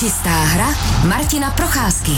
Čistá hra Martina Procházky.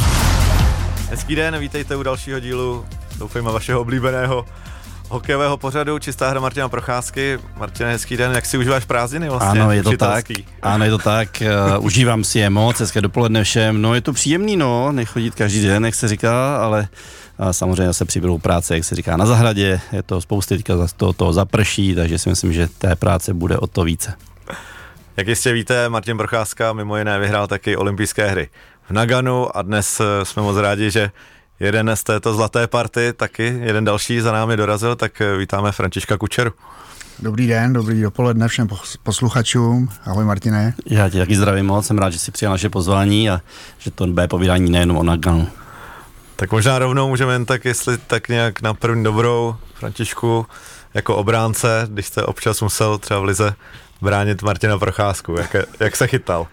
Hezký den, vítejte u dalšího dílu, doufejme, vašeho oblíbeného hokejového pořadu Čistá hra Martina Procházky. Martine, hezký den, jak si užíváš prázdniny vlastně? Ano, je to tak. Ano, je to tak. Užívám si je moc, hezké dopoledne všem. No, je to příjemný, no, nechodit každý den, jak se říká, ale samozřejmě se přibydou práce, jak se říká, na zahradě. Je to spousty, teďka to zaprší, takže si myslím, že té práce bude o to více. Jak jistě víte, Martin Procházka mimo jiné vyhrál taky olympijské hry v Naganu a dnes jsme moc rádi, že jeden z této zlaté party, taky jeden další za námi dorazil, tak vítáme Františka Kučeru. Dobrý den, dobrý dopoledne všem posluchačům. Ahoj Martine. Já tě taky zdravím moc, jsem rád, že jsi přijal naše pozvání a že to bude povídání nejenom o Naganu. Tak možná rovnou můžeme jen tak, jestli tak nějak na první dobrou, Františku, jako obránce, když jste občas musel třeba v lize bránit Martina Procházku, jak se chytal?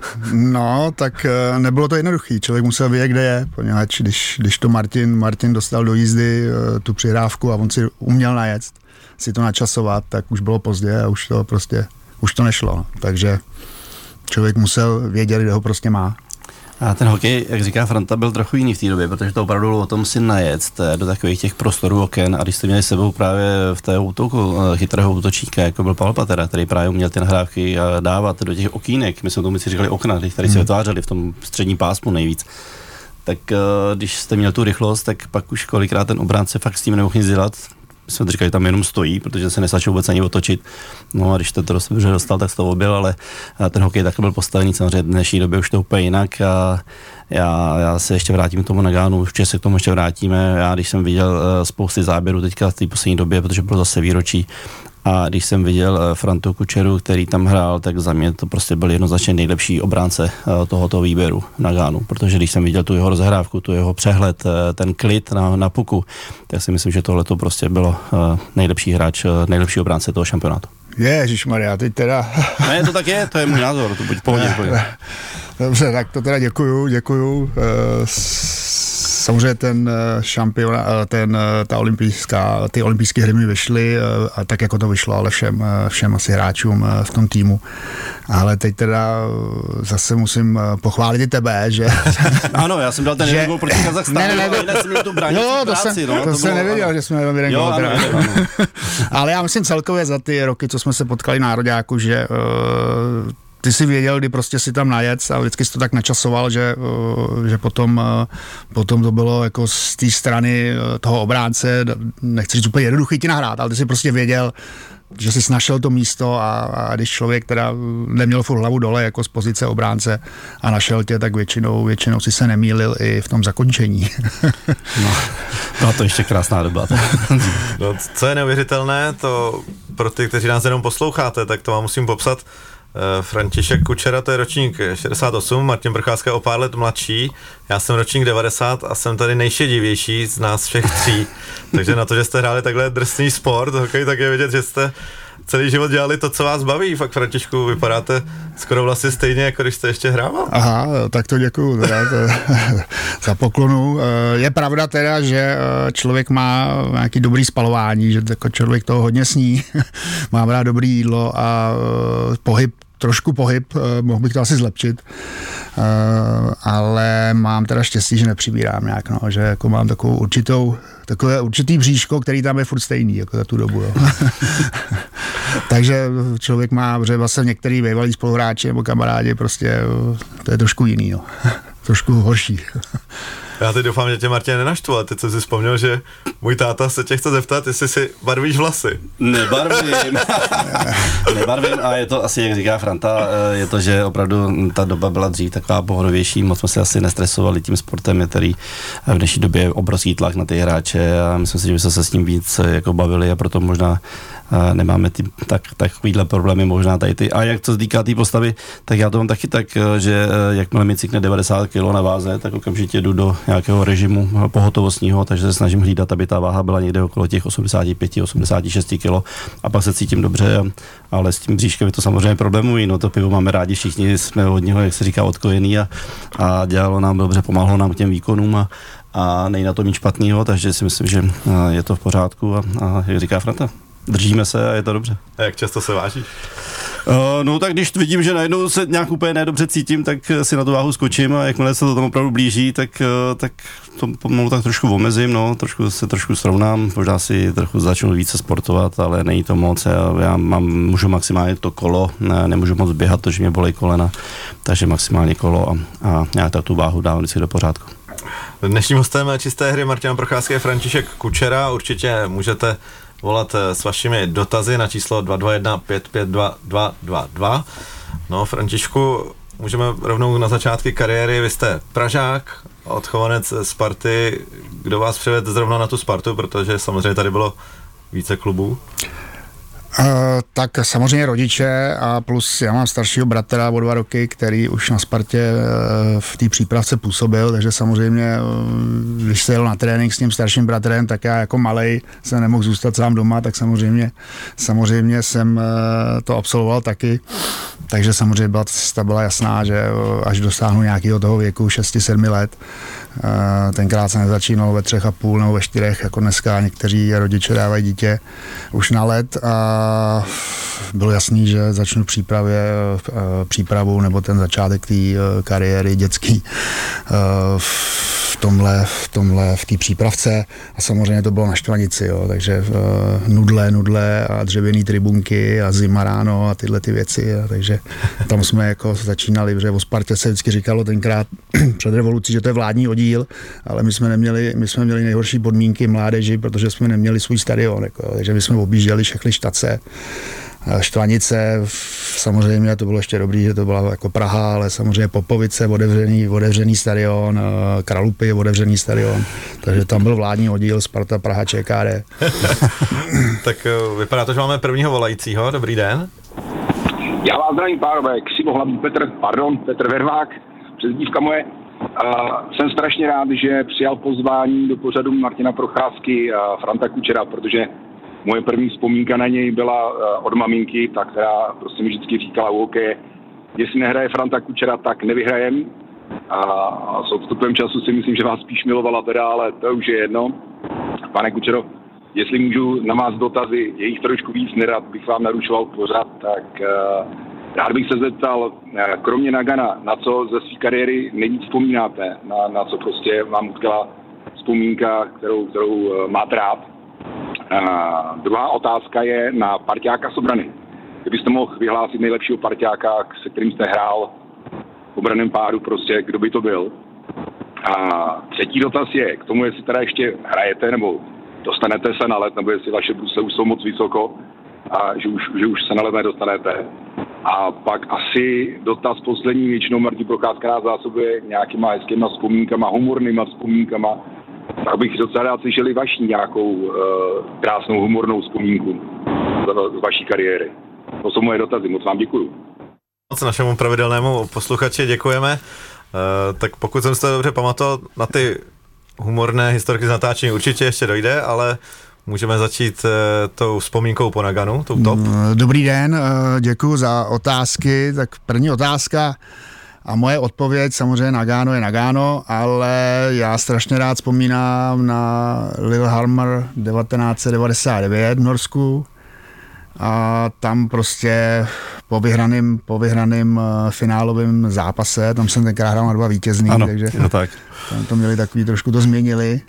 No, tak nebylo to jednoduchý, člověk musel vědět, kde je, poněvadž když to Martin dostal do jízdy tu přihrávku a on si uměl najet, si to načasovat, tak už bylo pozdě a už to nešlo, takže člověk musel vědět, kde ho prostě má. A ten hokej, jak říká Franta, byl trochu jiný v té době, protože to opravdu bylo o tom si najet do takových těch prostorů oken a když jste měli s sebou právě v té útoku chytrého útočníka, jako byl Pavel Patera, který právě uměl ty nahrávky dávat do těch okýnek, my jsme tomu si říkali okna, tady se vytvářeli v tom středním pásmu nejvíc. Tak když jste měl tu rychlost, tak pak už kolikrát ten obránce fakt s tím nemohl nic dělat. My jsme říkali, tam jenom stojí, protože se nesačil vůbec ani otočit. No a když to dobře dostal, tak to objel, ale ten hokej tak byl postavený samozřejmě v dnešní době už to úplně jinak a já se ještě vrátím k tomu Naganu, určitě se k tomu ještě vrátíme. Já když jsem viděl spousty záběrů teďka v té poslední době, protože bylo zase výročí, a když jsem viděl Frantu Kučeru, který tam hrál, tak za mě to prostě byl jednoznačně nejlepší obránce tohoto výběru Naganu, protože když jsem viděl tu jeho rozhrávku, tu jeho přehled, ten klid na puku, tak si myslím, že tohle to prostě bylo nejlepší hráč, nejlepší obránce toho šampionátu. Ježišmarja, teď teda... Ne, to tak je, to je můj názor, to buď v pohodě. Dobře, tak to teda děkuju. Samozřejmě ten šampion, ty olympijské hry mi vyšly, a tak jako to vyšlo, ale všem asi hráčům v tom týmu. Ale teď teda zase musím pochválit i tebe, že... Ano, já jsem dal ten jeden gól proti Kazachstánu, ale jsem měl tu bránicí práci. To jsem nevěděl, že jsme jeden gól. Ale já myslím celkově za ty roky, co jsme se potkali na nároďáku, že... Ty jsi věděl, kdy prostě si tam najet a vždycky jsi to tak načasoval, že potom to bylo jako z té strany toho obránce, nechci říct úplně jednoduchý ti nahrát, ale ty jsi prostě věděl, že jsi našel to místo a když člověk teda neměl furt hlavu dole jako z pozice obránce a našel tě, tak většinou si se nemýlil i v tom zakončení. No to ještě krásná doba. No, co je neuvěřitelné, to pro ty, kteří nás jenom posloucháte, tak to vám musím popsat. František Kučera, to je ročník 68, Martin Procházka je o pár let mladší, já jsem ročník 90 a jsem tady nejšedivější z nás všech tří, takže na to, že jste hráli takhle drsný sport, hokej, tak je vidět, že jste celý život dělali to, co vás baví. Fakt, Františku, vypadáte skoro vlastně stejně, jako když jste ještě hrával. Aha, tak to děkuju teda, za poklonu. Je pravda teda, že člověk má nějaký dobrý spalování, že jako člověk toho hodně sní, má rád dobrý jídlo a trošku pohyb, mohl bych to asi zlepšit, ale mám teda štěstí, že nepřibírám nějak, no, že jako mám takové určitý bříško, který tam je furt stejný, jako za tu dobu, jo. Takže člověk má, protože vlastně některý bývalí spoluhráči nebo kamarádi, prostě to je trošku jiný, jo. Trošku horší. Já teď doufám, že tě, Martin, nenaštvu, ale teď jsem si vzpomněl, že můj táta se tě chce zeptat, jestli si barvíš vlasy. Nebarvím a je to asi, jak říká Franta, je to, že opravdu ta doba byla dřív taková pohodovější, moc jsme se asi nestresovali tím sportem, který v dnešní době je obrovský tlak na ty hráče a myslím si, že by se s ním víc jako bavili a proto možná nemáme takovýhle problémy možná tady ty. A jak to se týká té postavy, tak já to mám taky tak, že jakmile mi cykne 90 kg na váze, tak okamžitě jdu do nějakého režimu pohotovostního, takže se snažím hlídat, aby ta váha byla někde okolo těch 85-86 kg a pak se cítím dobře, ale s tím bříškem je to samozřejmě problémují, no to pivo máme rádi, všichni jsme od něho, jak se říká, odkojený a dělalo nám dobře, pomáhalo nám k těm výkonům a nejde na to nic špatného, takže si myslím, že je to v pořádku a jak říká Franta, držíme se a je to dobře. A jak často se vážíš? No tak když vidím, že najednou se nějak úplně nedobře cítím, tak si na tu váhu skočím a jakmile se to tomu opravdu blíží, tak to pomalu tak trošku omezím, no, trošku srovnám, možná si trochu začnu více sportovat, ale není to moc, já můžu maximálně to kolo, nemůžu moc běhat, protože mě bolí kolena, takže maximálně kolo a nějak tu váhu dávám vždycky do pořádku. Dnešním hostem Čisté hry Martina Procházky je František Kučera, určitě můžete volat s vašimi dotazy na číslo 221 552 222. No, Františku, můžeme rovnou na začátky kariéry, vy jste Pražák, odchovanec Sparty, kdo vás přivedl zrovna na tu Spartu, protože samozřejmě tady bylo více klubů? Tak samozřejmě rodiče a plus já mám staršího bratra o 2 roky, který už na Spartě v té přípravce působil, takže samozřejmě, když se jel na trénink s tím starším bratrem, tak já jako malej jsem nemohl zůstat sám doma, tak samozřejmě jsem to absolvoval taky. Takže samozřejmě byla jasná, že až dosáhnu nějakého toho věku 6-7 let, tenkrát jsem nezačínal ve 3,5 nebo ve 4, jako dneska někteří rodiče dávají dítě už na let a bylo jasný, že začnu přípravu nebo ten začátek té kariéry dětský v té přípravce a samozřejmě to bylo na Štvanici, jo, takže nudle a dřevěný tribunky a zima ráno a tyhle ty věci, takže tam jsme jako začínali, protože o Spartě se vždycky říkalo tenkrát před revolucí, že to je vládní oddíl, ale my jsme měli nejhorší podmínky mládeži, protože jsme neměli svůj stadion, jako, takže my jsme objížděli všechny štace, Štvanice, samozřejmě to bylo ještě dobrý, že to byla jako Praha, ale samozřejmě Popovice, otevřený stadion, Kralupy, otevřený stadion, takže tam byl vládní oddíl Sparta, Praha, ČKD. Tak vypadá to, že máme prvního volajícího, dobrý den. Já vás zdravím, pánové, Křivohlavý Petr Vervák, přezdívka moje. Jsem strašně rád, že přijal pozvání do pořadu Martina Procházky Franta Kučera, protože moje první vzpomínka na něj byla od maminky, ta, která prostě mi vždycky říkala, OK, jestli nehraje Franta Kučera, tak nevyhrajem. A s odstupem času si myslím, že vás spíš milovala teda, ale to už je jedno. Pane Kučero, jestli můžu na vás dotazy, je jich trošku víc, nerad bych vám narušoval pořad, tak rád bych se zeptal, kromě Nagana, na co ze své kariéry nejvíc vzpomínáte, na co prostě vám utkala vzpomínka, kterou máte rád. Druhá otázka je na parťáka z obrany. Kdybyste mohl vyhlásit nejlepšího parťáka, se kterým jste hrál v obranném páru, prostě kdo by to byl. A třetí dotaz je k tomu, jestli teda ještě hrajete, nebo dostanete se na let, nebo jestli vaše brusle už jsou moc vysoko a že už se na let nedostanete. A pak asi dotaz poslední, většinou Martin Procházka nás zásobuje nějakýma hezkýma vzpomínkama, humornýma vzpomínkama. Tak bych docela rád slyšeli vaši nějakou krásnou humornou vzpomínku z vaší kariéry. To jsou moje dotazy, moc vám děkuju. Moc našemu pravidelnému posluchači děkujeme. Tak pokud jsem si to dobře pamatoval, na ty humorné historky z natáčení určitě ještě dojde, ale můžeme začít tou vzpomínkou po Naganu, tou top. Dobrý den, děkuju za otázky. Tak první otázka a moje odpověď, samozřejmě Nagano je Nagano, ale já strašně rád vzpomínám na Lillehammer 1999 v Norsku a tam prostě po vyhraném finálovém zápase, tam jsem tenkrát hrál na 2 vítězný, ano, takže tak. tam to měli takový, trošku to změnili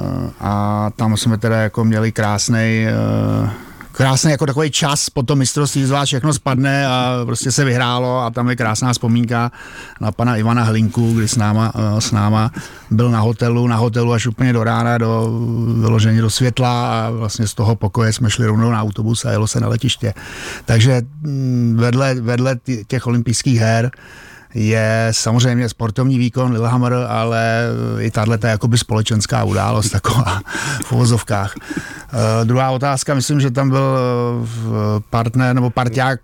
a tam jsme teda jako měli krásný jako takový čas po tom mistrovství, z vás všechno spadne a prostě se vyhrálo a tam je krásná vzpomínka na pana Ivana Hlinku, kdy s náma byl na hotelu až úplně do rána, vyloženě do světla a vlastně z toho pokoje jsme šli rovnou na autobus a jelo se na letiště. Takže vedle těch olympijských her je samozřejmě sportovní výkon Lillehammer, ale i tato jakoby společenská událost taková v uvozovkách. Druhá otázka, myslím, že tam byl partner nebo parťák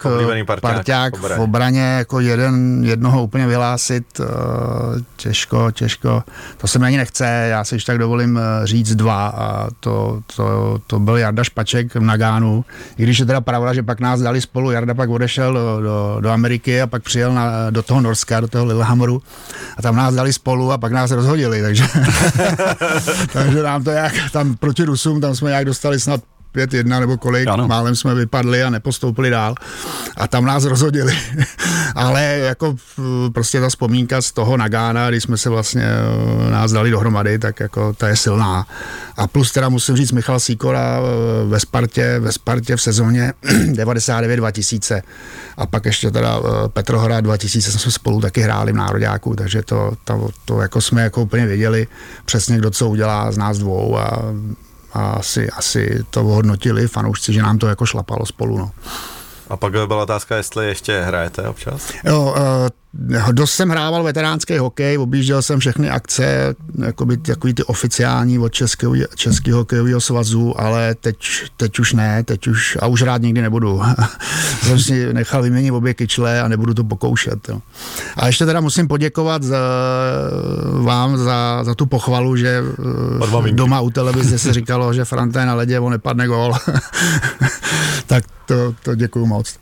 v obraně, jako jednoho úplně vyhlásit, těžko, to se mi ani nechce, já si tak dovolím říct 2 a to byl Jarda Špaček v Nagánu, i když je teda pravda, že pak nás dali spolu, Jarda pak odešel do Ameriky a pak přijel do toho Norska, do toho Lillehammeru a tam nás dali spolu a pak nás rozhodili, takže nám to jak tam proti Rusům, tam jsme jak dostali snad 5-1 nebo kolik, ano. Málem jsme vypadli a nepostoupili dál a tam nás rozhodili. Ale jako prostě ta vzpomínka z toho Nagána, když jsme se vlastně nás dali dohromady, tak jako ta je silná. A plus teda musím říct Michal Sýkora ve Spartě v sezóně 99-2000 a pak ještě teda Petrohrad 2000 jsme spolu taky hráli v nároďáku, takže to jako jsme jako úplně věděli přesně, kdo co udělá z nás dvou a asi to hodnotili fanoušci, že nám to jako šlapalo spolu, no. A pak byla otázka, jestli ještě hrajete občas? Jo, dost jsem hrával veteránský hokej, objížděl jsem všechny akce, jakoby takový ty oficiální od Českého hokejového svazu, ale teď už ne, a už rád nikdy nebudu. Jsem si nechal vyměnit obě kyčle a nebudu to pokoušet. Jo. A ještě teda musím poděkovat vám za tu pochvalu, že doma u televize se říkalo, že Franta je na ledě, on nepadne gól. Tak to děkuju moc.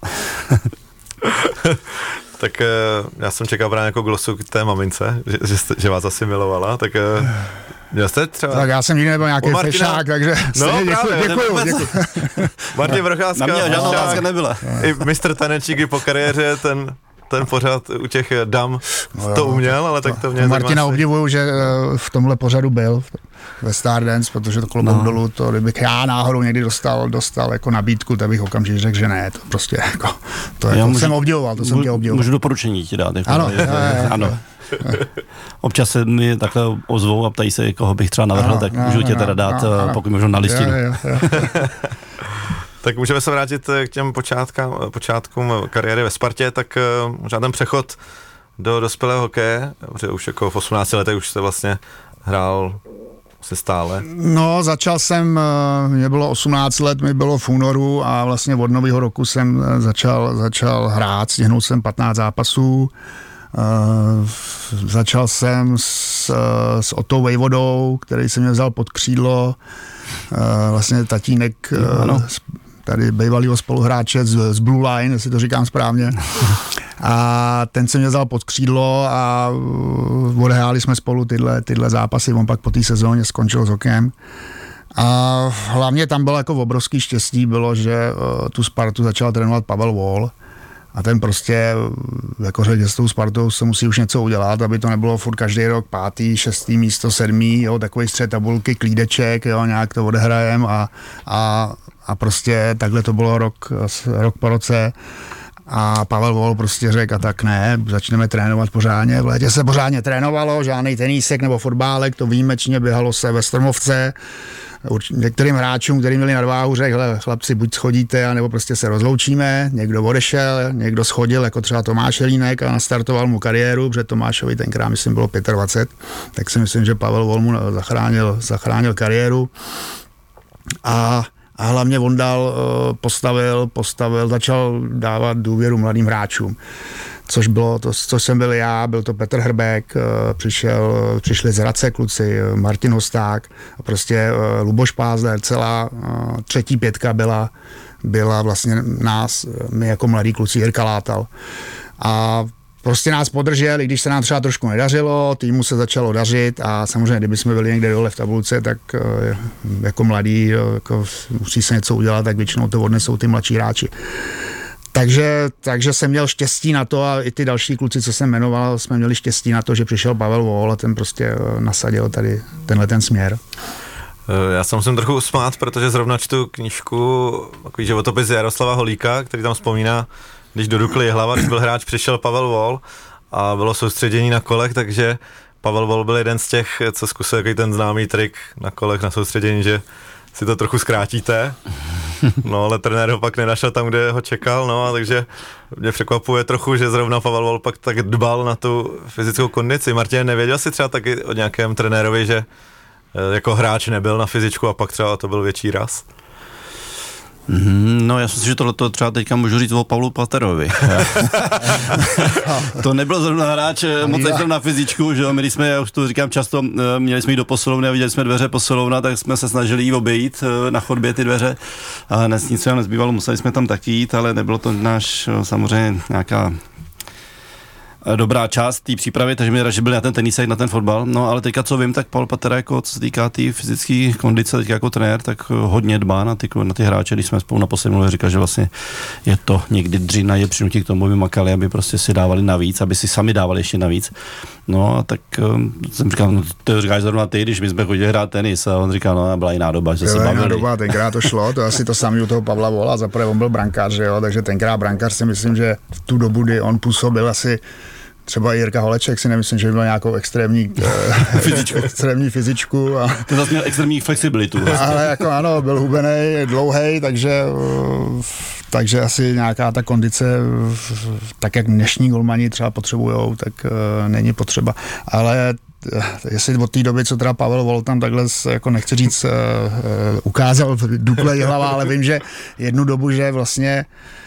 Tak já jsem čekal právě jako glosu k té mamince, že vás asi milovala, tak měl jste třeba... Tak já jsem nikdy nebyl nějaký fešák, takže děkuju. Martin Procházka. Na mě žádná otázka nebyla. I mistr tanečník po kariéře, ten pořád u těch dam to uměl, ale tak to mě... Martina obdivuju, že v tomhle pořadu byl ve Stardance, protože to klobouk dolů, to kdybych já náhodou někdy dostal jako nabídku, tak bych okamžitě řekl, že ne, to prostě jako, to jako jsem obdivoval, to jsem tě obdivoval. Můžu doporučení ti dát. Ano. Občas se mi takhle ozvou a ptají se, koho bych třeba navrhl, tak můžu tě teda dát, pokud možno na listinu. Tak můžeme se vrátit k těm počátkům kariéry ve Spartě, tak možná ten přechod do dospělého hokeje, protože už jako v 18 letech už jste vlastně hrál se stále. No, začal jsem, mě bylo 18 let, mi bylo v únoru a vlastně od nového roku jsem začal hrát, stihnul jsem 15 zápasů. Začal jsem s Otou Vejvodou, který se mě vzal pod křídlo, vlastně tatínek tady bývalýho spoluhráče z Blue Line, jestli to říkám správně. A ten se mě vzal pod křídlo a odehráli jsme spolu tyhle zápasy, on pak po té sezóně skončil s hokejem. A hlavně tam bylo jako obrovský štěstí, bylo, že tu Spartu začal trénovat Pavel Vol. A ten prostě, jako řekl, s tou Spartou se musí už něco udělat, aby to nebylo furt každý rok 5., 6. místo, 7., jo, takový střed tabulky, klídeček, jo, nějak to odehrajem a prostě takhle to bylo rok po roce. A Pavel Vol prostě řekl, a tak ne, začneme trénovat pořádně. V létě se pořádně trénovalo, žádný tenísek nebo fotbálek, to výjimečně běhalo se ve Strmovce. Některým hráčům, kteří měli nadváhu, řekl, chlapci, buď schodíte, anebo prostě se rozloučíme. Někdo odešel, někdo schodil, jako třeba Tomáš Jelínek a nastartoval mu kariéru, protože Tomášovi tenkrát, myslím, bylo 25, tak si myslím, že Pavel Vol mu zachránil kariéru. A hlavně Vondal postavil, začal dávat důvěru mladým hráčům. Což jsem byl já, byl to Petr Hrbek, přišli z Hradce kluci, Martin Hosták, a prostě Luboš Pázler, celá třetí pětka byla vlastně my jako mladí kluci, Jirka Látal. A prostě nás podržel, i když se nám třeba trošku nedařilo, týmu se začalo dařit a samozřejmě, kdyby jsme byli někde dole v tabulce, tak jako mladí jako musí se něco udělat, tak většinou to odnesou ty mladší hráči. Takže jsem měl štěstí na to a i ty další kluci, co jsem jmenoval, jsme měli štěstí na to, že přišel Pavel Vol a ten prostě nasadil tady ten směr. Já se musím trochu usmát, protože zrovna čtu knížku, takový životopis Jaroslava Holíka, který tam vzpomíná, když do Dukly Jihlava, když byl hráč, přišel Pavel Vol a bylo soustředění na kolech, takže Pavel Vol byl jeden z těch, co zkusil takový ten známý trik na kolech na soustředění, že si to trochu zkrátíte. No, ale trenér ho pak nenašel tam, kde ho čekal, no a takže mě překvapuje trochu, že zrovna Pavel Vol pak tak dbal na tu fyzickou kondici. Martin, nevěděl jsi třeba taky o nějakém trenérovi, že jako hráč nebyl na fyzičku a pak třeba to byl větší raz? No, já si myslím, že tohle třeba teďka můžu říct o Pavlu Paterovi. To nebyl zrovna hráč moc na fyzičku, že jo, my když jsme, já už to říkám často, měli jsme jít do posilovny a viděli jsme dveře posilovna, tak jsme se snažili jí obejít na chodbě ty dveře a nic nám nezbývalo, museli jsme tam taky jít, ale nebylo to náš samozřejmě nějaká dobrá část té přípravy, takže mi radši byl na ten tenisek, na ten fotbal. No ale teďka co vím, tak Pavel Patera, jako co se týká té fyzické kondice, teďka jako trenér, tak hodně dbá na ty hráče. Když jsme spolu naposledy mluvili, říkal, že vlastně je to někdy dřina, je přinutí k tomu, aby makali, aby prostě si dávali navíc, aby si sami dávali ještě navíc. No a tak jsem říkal, no to říkáš zrovna ty, když my jsme chodili hrát tenis, a on říkal, no byla jiná doba, že se bavili. Jiná doba, tenkrát to šlo, to asi to samý u toho Pavla Vola, zaprvé on byl brankář, že jo, takže tenkrát brankář si myslím, že v tu dobu, kdy on působil, asi třeba Jirka Holeček si nemyslím, že by měl nějakou extrémní fyzičku. A to zase měl extrémní flexibilitu. Ale jako ano, byl hubenej, dlouhej, takže asi nějaká ta kondice, tak jak dnešní golmani třeba potřebujou, tak není potřeba. Ale jestli od té doby, co teda Pavel Vol tam takhle, jako nechci říct, ukázal Dukle Jihlava, ale vím, že jednu dobu, že vlastně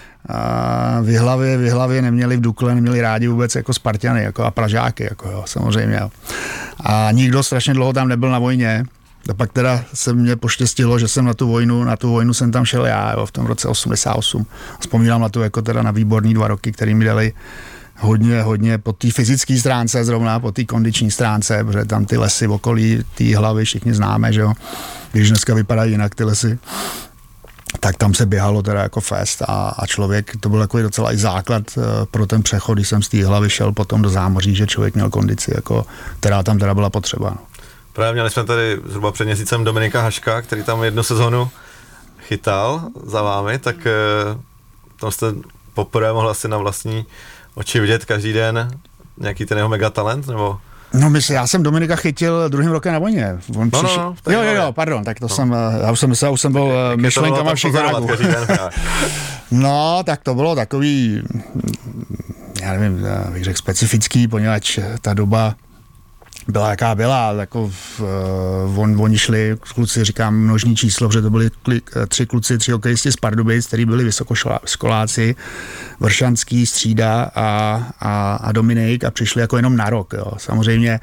v Jihlavě neměli v Dukle, neměli rádi vůbec jako Spartany jako a Pražáky, jako jo, samozřejmě. Jo. A nikdo strašně dlouho tam nebyl na vojně. A pak teda se mě poštěstilo, že jsem na tu vojnu jsem tam šel já, jo, v tom roce 88. Vzpomínám na to jako teda na výborný 2 roky, který mi dali hodně po té fyzické stránce zrovna, po té kondiční stránce, protože tam ty lesy v okolí té hlavy všichni známe, že jo, když dneska vypadají jinak ty lesy, tak tam se běhalo teda jako fest a člověk, to byl takový docela i základ pro ten přechod, když jsem z té hlavy šel potom do zámoří, že člověk měl kondici, jako, která tam teda byla potřeba. No. Právě měli jsme tady zhruba před měsícem Dominika Haška, který tam jednu sezonu chytal za vámi, tak tam jste poprvé mohli asi na vlastní oči vidět každý den nějaký ten jeho megatalent, nebo? No já jsem Dominika chytil druhým rokem na vojně. Jo, pardon, tak to jsem, já už jsem myslel, už jsem byl myšlenkama v Chicagu. No, tak to bylo takový, já nevím, bych řekl specifický, poněvadž ta doba byla jaká byla, jako oni šli, kluci, říkám množný číslo, protože to byli 3 hokejisti z Pardubic, kteří byli vysokoškoláci, Vršanský, Střída a Dominik a přišli jako jenom na rok, jo. Samozřejmě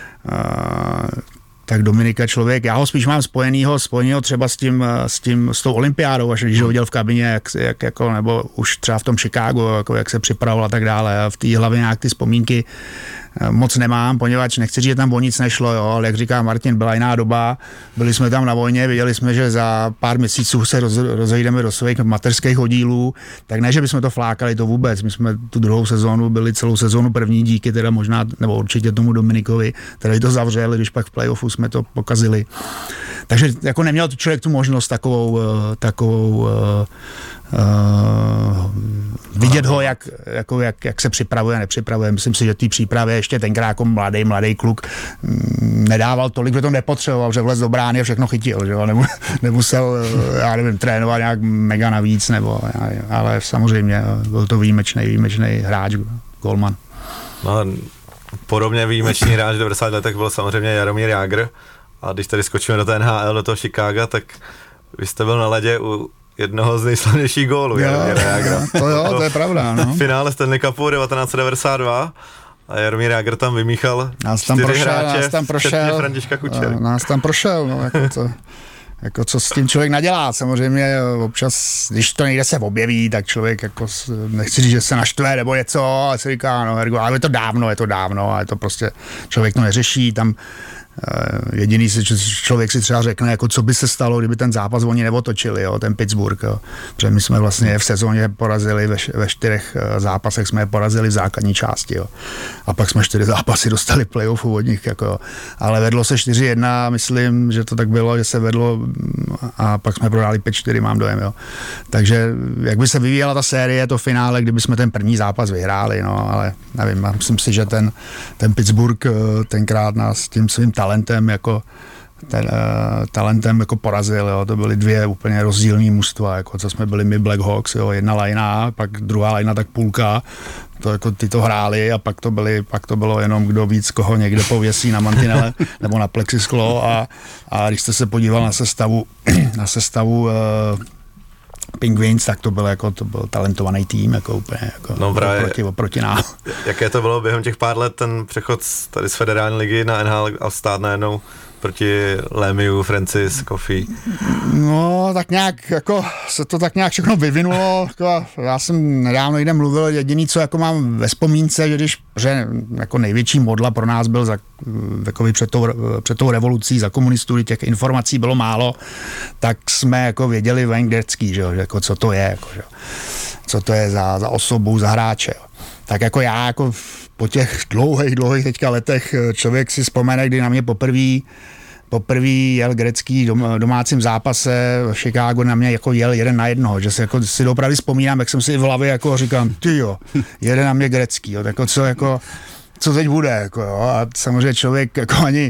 tak Dominika člověk, já ho spíš mám spojenýho třeba s tou olympiádou, až když ho viděl v kabině, jak jako, nebo už třeba v tom Chicagu, jako jak se připravoval a tak dále. A v té hlavě nějak ty vzpomínky moc nemám, poněvadž nechci říct, že tam o nic nešlo, jo, ale jak říká Martin, byla jiná doba, byli jsme tam na vojně, viděli jsme, že za pár měsíců se rozejdeme do svých mateřských oddílů, tak ne, že bychom to flákali, to vůbec, my jsme tu druhou sezónu byli celou sezónu první, díky teda možná, nebo určitě tomu Dominikovi, který to zavřel, když pak v playoffu jsme to pokazili. Takže jako neměl člověk tu možnost takovou vidět ho, jak se připravuje a nepřipravuje. Myslím si, že té přípravě ještě tenkrát jako mladý kluk nedával tolik, že to nepotřeboval, že vlez do brány a všechno chytil, že nemusel, já nevím, trénovat nějak mega navíc, ale samozřejmě byl to výjimečný hráč, golman. No, podobně výjimečný hráč v 90 letech byl samozřejmě Jaromír Jágr, a když tady skočíme do té NHL, do toho Chicaga, tak vy jste byl na ledě u jednoho z nejslavnějších gólů Jaromíra Jágra. To je pravda. No. V finále Stanley Cupu 1992 a Jaromír Jágr tam vymíchal 4 hráče, včetně Františka Kučery. Nás tam prošel, no, jako co s tím člověk nadělá. Samozřejmě občas, když to někde se objeví, tak člověk jako nechci říct, že se naštve nebo něco, a se říká, no, ale je to dávno a je to prostě, člověk to neřeší, tam jediný člověk si třeba řekne, jako co by se stalo, kdyby ten zápas oni neotočili, jo, ten Pittsburgh, jo. Protože my jsme vlastně v sezóně porazili, ve 4 zápasech jsme je porazili v základní části, jo. A pak jsme 4 zápasy dostali playoffu od nich, jako, jo. Ale vedlo se 4-1, myslím, že to tak bylo, že se vedlo a pak jsme prohráli 5-4, mám dojem, jo. Takže jak by se vyvíjela ta série, to finále, kdyby jsme ten první zápas vyhráli, no, ale nevím, myslím si, že ten Pittsburgh tenkrát nás tím svým talentem jako porazil, jo. To byly 2 úplně rozdílný mužstva, jako co jsme byli my Black Hawks, jo. Jedna lajna, pak druhá lajna, tak půlka, to jako ty to hráli a pak to bylo jenom kdo víc koho někde pověsí na mantinele nebo na plexisklo a když jste se podíval na sestavu Penguins, tak to byl talentovaný tým, jako úplně jako oproti nám. Jaké to bylo během těch pár let ten přechod tady z federální ligy na NHL a stát najednou proti Lemiu, Francis, Kofi? No, tak nějak, jako se to tak nějak všechno vyvinulo. Jako, já jsem nedávno někde mluvil, jediný, co jako mám ve vzpomínce, že když jako největší modla pro nás byl před tou revolucí za komunistů, kdy těch informací bylo málo, tak jsme jako věděli Wayne Gretzky, že jako co to je, jako, že, co to je za osobu, za hráče. Jo. Tak jako já jako po těch dlouhých teďka letech člověk si vzpomene, kdy na mě poprvé jel Gretzky domácím zápase v Chicago, na mě jako jel 1 na 1, že si opravdu vzpomínám, jak jsem si v hlavě jako říkám, tyjo, jede na mě Gretzky, jo, tak co teď bude, jako, jo, a samozřejmě člověk jako ani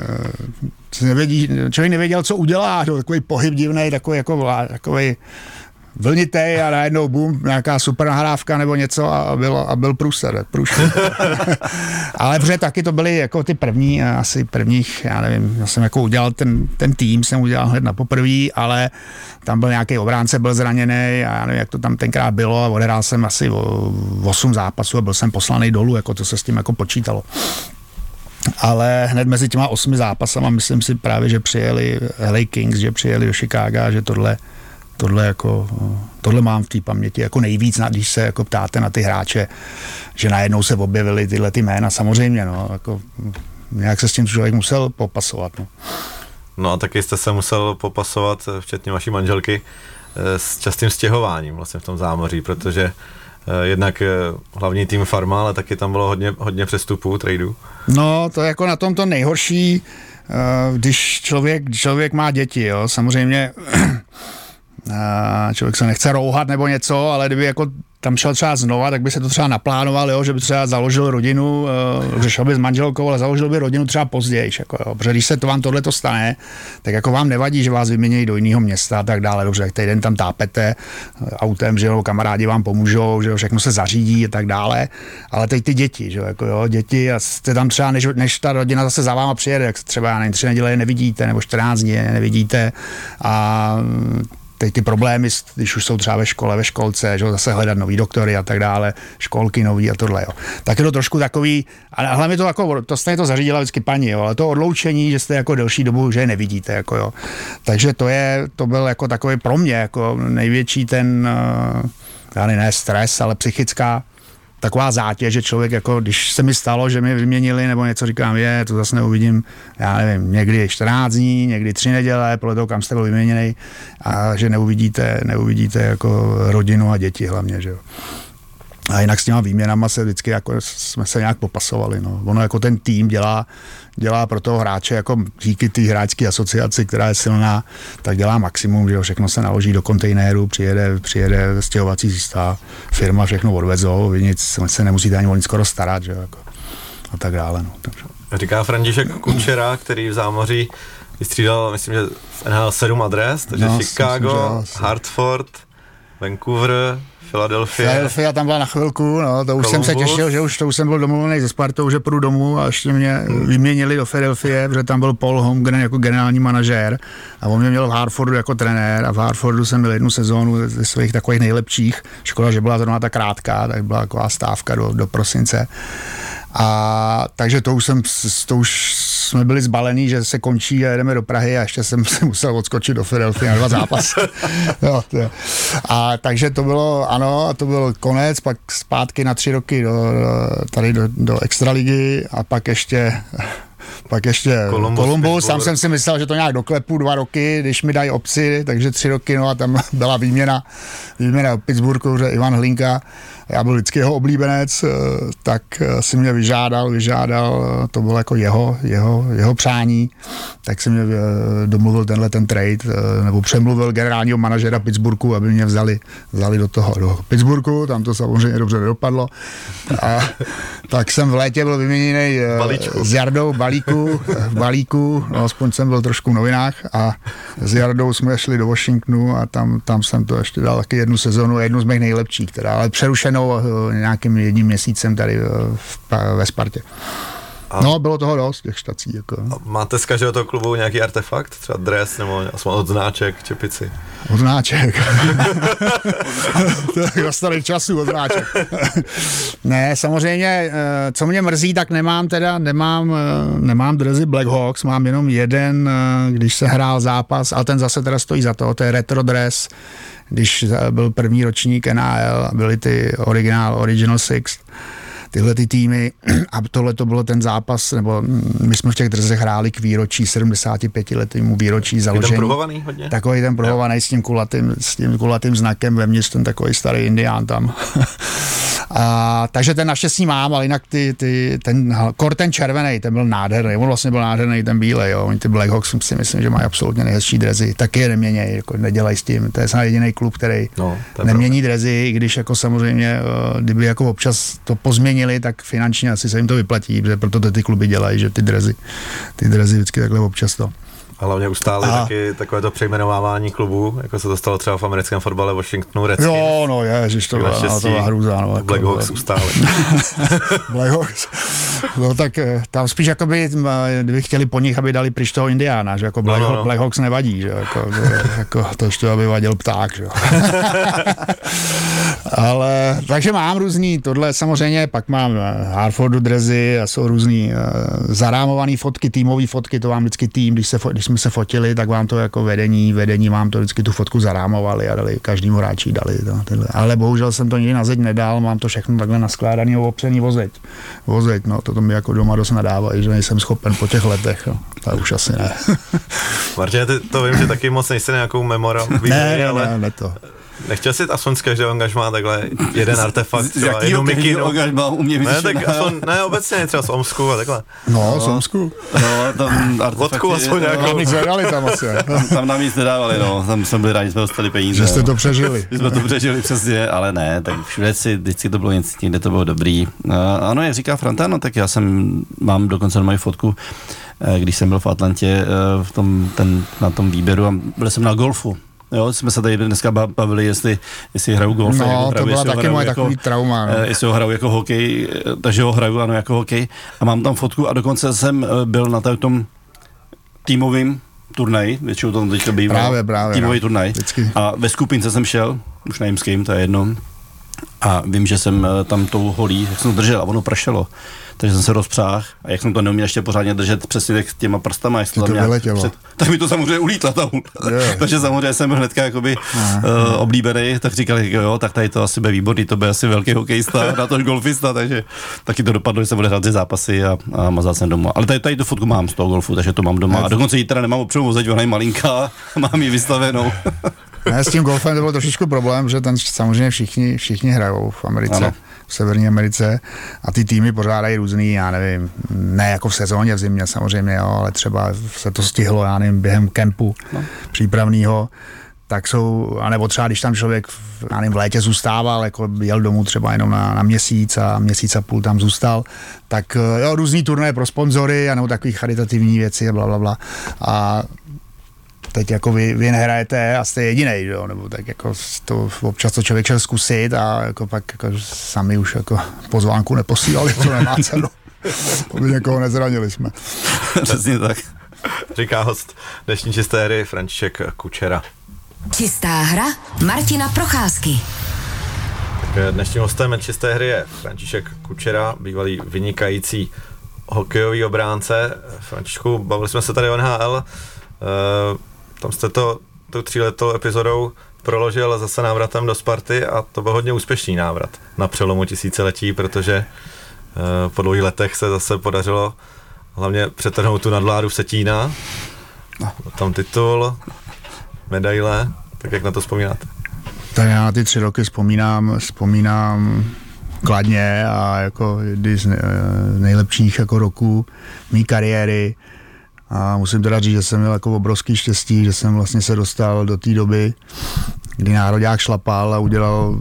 člověk nevěděl, co udělá, jo, takový pohyb divnej, takový vlnitej a najednou boom, nějaká super nahrávka nebo něco a byl průser. Ale protože taky to byly jako ty prvních, já nevím, já jsem jako udělal ten tým, jsem udělal hned na poprvý, ale tam byl nějaký obránce, byl zraněný a já nevím, jak to tam tenkrát bylo a odehrál jsem asi 8 zápasů a byl jsem poslaný dolů, jako to se s tím jako počítalo. Ale hned mezi těma 8 zápasama myslím si právě, že přijeli LA Kings, že přijeli do Chicaga, že tohle mám v té paměti jako nejvíc, když se jako ptáte na ty hráče, že najednou se objevily tyhle ty jména, samozřejmě, no, jako nějak se s tím člověk musel popasovat, no. No a taky jste se musel popasovat, včetně vaší manželky, s častým stěhováním vlastně v tom zámoří, protože jednak hlavní tým Farma, ale taky tam bylo hodně přestupů, tradeů. No, to je jako na tom to nejhorší, když člověk má děti, jo, samozřejmě člověk se nechce rouhat nebo něco, ale kdyby jako tam šel třeba znova, tak by se to třeba naplánoval, jo, že by třeba založil rodinu, že šel by s manželkou, ale založil by rodinu třeba později, jako, jo, protože když se to vám tohleto stane, tak jako vám nevadí, že vás vymění do jiného města a tak dále, dobře, týden tam tápete autem, že jo, kamarádi vám pomůžou, že jo, všechno se zařídí a tak dále, ale teď ty děti, že jo, jako jo, děti a jste tam třeba, než ta rodina zase za váma přijede, jak třeba, já nevím, 3 neděle nevidíte, nebo 14 dní nevidíte a teď ty problémy, když už jsou třeba ve škole, ve školce, že zase hledat nový doktory a tak dále, školky nový a tohle, jo. Tak je to trošku takový, ale hlavně to jako, to stejně to zařídila vždycky paní, jo, ale to odloučení, že jste jako delší dobu, že je nevidíte, jako jo. Takže to byl jako takový pro mě, jako největší ten, ne stres, ale psychická taková zátěž, že člověk, jako když se mi stalo, že mi vyměnili nebo něco, říkám, to zase neuvidím, já nevím, někdy 14 dní, někdy 3 neděle, podle toho, kam jste byl vyměněný a že neuvidíte jako rodinu a děti hlavně, že jo. A jinak s těma výměnama se vždycky jako jsme se nějak popasovali, no. Ono jako ten tým dělá pro toho hráče, jako díky té hráčské asociaci, která je silná, tak dělá maximum, že jo, všechno se naloží do kontejneru, přijede stěhovací firma, všechno odvezou, vy nic se nemusíte ani o nic skoro starat, že jo, jako, a tak dále, no. Takže. Říká František Kučera, který v zámoří vystřídal, myslím, že v NHL 7 adres, takže no, Chicago, Hartford, Vancouver, Philadelphia tam byla na chvilku, no, to už Columbus. Jsem se těšil, že už jsem byl domluvený se Spartou, že půjdu domů a ještě mě vyměnili do Philadelphia, protože tam byl Paul Holmgren jako generální manažér a on mě měl v Hartfordu jako trenér a v Hartfordu jsem byl 1 sezónu ze svých takových nejlepších. Škoda, že byla zrovna ta krátká, tak byla taková stávka do prosince. A takže to už jsme byli zbalení, že se končí a jedeme do Prahy a ještě jsem se musel odskočit do Philadelphia na 2 zápasy. Jo, a takže to bylo, ano, to byl konec, pak zpátky na 3 roky do extraligy a pak ještě Columbus, tam jsem si myslel, že to nějak doklepu 2 roky, když mi dají opci, takže 3 roky, no a tam byla výměna od Pittsburghu, že Ivan Hlinka, já byl vždycky jeho oblíbenec, tak si mě vyžádal, to bylo jako jeho přání, tak si mě domluvil ten trade, nebo přemluvil generálního manažera Pittsburghu, aby mě vzali do Pittsburghu, tam to samozřejmě dobře nedopadlo. A tak jsem v létě byl vyměněný s Jardou balíku, no, aspoň jsem byl trošku v novinách a s Jardou jsme šli do Washingtonu a tam jsem to ještě dal taky 1 sezonu, jednu z mých nejlepších, teda, ale přerušenou nějakým 1 měsícem tady ve Spartě. No, bylo toho dost, těch štací. Jako. A máte z každého toho klubu nějaký artefakt? Třeba dres nebo aspoň odznáček, čepici? Odznáček. To je starý času, odznáček. Ne, samozřejmě, co mě mrzí, tak nemám dresy Black Hawks, mám jenom jeden, když se hrál zápas, ale ten zase teda stojí za to je retro dres, když byl první ročník NHL, byly ty Original Six, tyhle ty týmy a tohle to bylo ten zápas, nebo my jsme v těch drzech hráli k výročí 75 letýmu výročí založení. Ten pruhovaný hodně? Takový ten pruhovaný s tím kulatým znakem vevnitř, ten takový starý indián tam. Takže ten naštěstí mám, ale jinak ten červený, ten byl nádherný, on vlastně byl nádherný, ten bílej, jo. Oni ty Black Hawks si myslím, že mají absolutně nejhezčí dresy, taky je neměnějí, jako nedělají s tím, to je snad jediný klub, který nemění dresy, i když jako samozřejmě, kdyby jako občas to pozměnili, tak finančně asi se jim to vyplatí, protože proto ty kluby dělají, že ty dresy vždycky takhle občas to. A hlavně ustáli taky takovéto přejmenovávání klubů, jako se to stalo třeba v americkém fotbale Washingtonu Redskins. Jo, no ježiš, to byla hrůza. No, Black Hawks ustáli. Black Hawks. No tak tam spíš jakoby, kdyby chtěli po nich, aby dali pryč toho Indiána, že jako Black Hawks nevadí, že jako to ještě aby vadil pták, že jo. Ale, takže mám různý, tohle samozřejmě, pak mám Hartfordu dresy a jsou různý zarámované fotky, týmové fotky, to vám vždycky tým, když jsme se fotili, tak vám to jako vedení vám to vždycky tu fotku zarámovali a dali, každému hráči dali. Ale bohužel jsem to nikdy na zeď nedal, mám to všechno takhle naskládaný opřený vozeď, no, to mi jako doma dost nadávají, že nejsem schopen po těch letech, no, to už asi ne. Martin, ty to vím, že taky moc nejsi nějakou memorabilii, ale... Ne to. Nechtěl jsi aspoň z každého angažmá takhle jeden artefakt, třeba jednu mikinu? Ne, tak aspoň, ne, obecně třeba z Omsku a takhle. No, z Omsku. No, tam vodku aspoň nějakou. Nic nedali tam asi. Tam nám nic nedávali, no, tam jsme byli rádi, jsme dostali peníze. Že jste to přežili. Že jsme to přežili, přesně, ale ne, tak všude vždycky to bylo něco, někde to bylo dobrý. Ano, jak říká Franta, no tak já mám dokonce na moji fotku, když jsem byl v Atlantě na tom výběru a byl jsem na golfu. Jo, jsme se tady dneska bavili, jestli hraju golf. No, jako to byla taky moje takový trauma. No. Jestli ho hraju jako hokej, takže ho hraju ano jako hokej. A mám tam fotku a dokonce jsem byl na tom týmovým turnaji, většinou to teďka bývá. Právě. Týmový turnaj. Vždycky. A ve skupince jsem šel, už nevím s kým, to je jedno. A vím, že jsem tam tou holí, jak jsem to držel a ono pršelo. Takže jsem se rozpřáhl a jak jsem to neuměl ještě pořádně držet přesně těma prstama, jak to tak mi to samozřejmě ulítla ta hůl. Takže samozřejmě jsem byl hnedka jakoby oblíbený, tak říkali, jo, tak tady to asi bude výborný, to bude asi velký hokejista, na tož golfista, takže taky to dopadlo, že se bude hrát ty zápasy a mazal jsem doma. Ale tady tu fotku mám z toho golfu, takže to mám doma. A dokonce ji teda nemám opřenou vozeď, ona je malinká, mám ji vystavenou. Ne, s tím golfem to byl trošičku problém, že ten samozřejmě všichni hrajou v Americe, ano. V Severní Americe a ty týmy pořádají různý, já nevím, ne jako v sezóně v zimě samozřejmě, jo, ale třeba se to stihlo, já nevím, během kempu přípravného, tak jsou, anebo třeba když tam člověk v létě zůstával, jako jel domů třeba jenom na měsíc a půl tam zůstal, tak jo, různý turnaje pro sponzory, anebo takový charitativní věci a blablabla. A teď jako vy nehrajete a jste jedinej, jo, nebo tak jako to občas to člověk šel zkusit a jako pak jako sami už jako pozvánku neposílali, to nemá cenu. Aby někoho nezranili jsme. Přesně tak. Říká host dnešní čisté hry František Kučera. Čistá hra Martina Procházky. Tak dnešním hostem čisté hry je František Kučera, bývalý vynikající hokejový obránce. Františku, bavili jsme se tady o NHL. Tam jste tou 3letou epizodou proložil zase návratem do Sparty a to byl hodně úspěšný návrat na přelomu tisíciletí, protože po dlouhých letech se zase podařilo hlavně přetrhnout tu nadvládu Vsetína. Tam titul, medaile, tak jak na to vzpomínáte? Tak já na ty 3 roky vzpomínám kladně a jako jedny z nejlepších jako roků mý kariéry. A musím teda říct, že jsem měl jako obrovský štěstí, že jsem vlastně se dostal do té doby, kdy nároďák šlapal a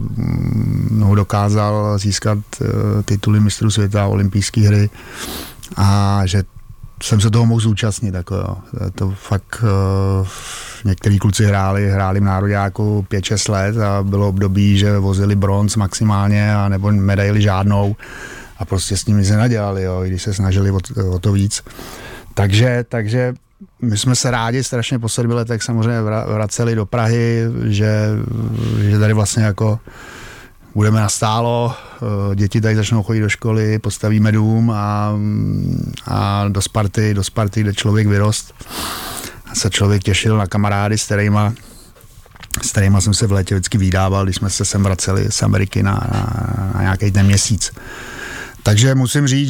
dokázal získat tituly mistrů světa a olympijské hry a že jsem se toho mohl zúčastnit. Jako, to fakt některý kluci hráli v nároďáku 5-6 let a bylo období, že vozili bronz maximálně a nebo medaili žádnou. a prostě s nimi se nadělali, jo, i když se snažili o to víc. Takže my jsme se rádi strašně po 7 letech samozřejmě vraceli do Prahy, že tady vlastně jako budeme nastálo, děti tady začnou chodit do školy, postavíme dům a do Sparty, kde člověk vyrost. A se člověk těšil na kamarády, s kterýma jsem se v létě vždycky vydával, když jsme se sem vraceli z Ameriky na nějaký ten měsíc. Takže musím říct,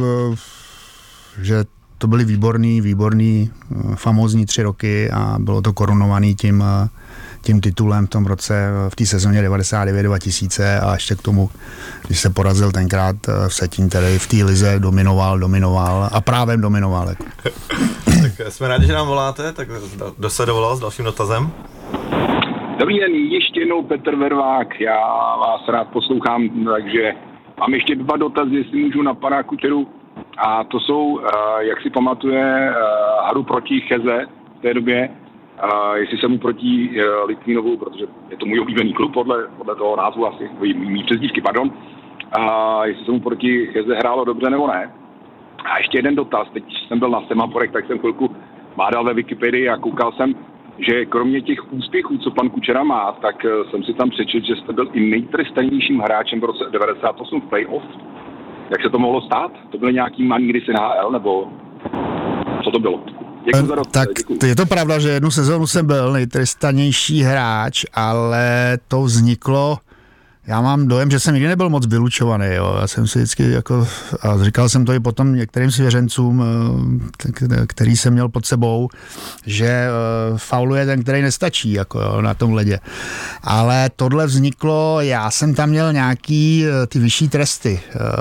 že to byly výborný, famózní 3 roky a bylo to korunovaný tím titulem v tom roce, v té sezóně 99-2000 a ještě k tomu, když se porazil tenkrát v Setín, který v té lize dominoval a právem dominoval. Jako. Tak jsme rádi, že nám voláte, tak kdo se dovolal s dalším dotazem? Dobrý den, ještě jednou Petr Vervák, já vás rád poslouchám, takže mám ještě 2 dotazy, jestli můžu na pana Kučeru. A to jsou, jak si pamatuje, hru proti Cheze v té době, jestli jsem mu proti Litvinovu, protože je to můj oblíbený klub podle toho názvu asi, mý přezdívky, pardon, jestli jsem mu proti Cheze hrálo dobře nebo ne. A ještě jeden dotaz, teď jsem byl na semaforech, tak jsem chvilku bádal ve Wikipedii a koukal jsem, že kromě těch úspěchů, co pan Kučera má, tak jsem si tam přečetl, že jste byl i nejtrestanějším hráčem v roce 98 v playoff. Jak se to mohlo stát? To byly nějaký maníry z NHL, nebo co to bylo? Děkuji za dotaz. Tak je to pravda, že jednu sezónu jsem byl nejtrestanější hráč, ale to vzniklo, já mám dojem, že jsem nikdy nebyl moc vylučovaný, jo. Já jsem si vždycky jako, a říkal jsem to i potom některým svěřencům, který jsem měl pod sebou, že fauluje ten, který nestačí, jako jo, na tom ledě. Ale tohle vzniklo, já jsem tam měl nějaký ty vyšší tresty,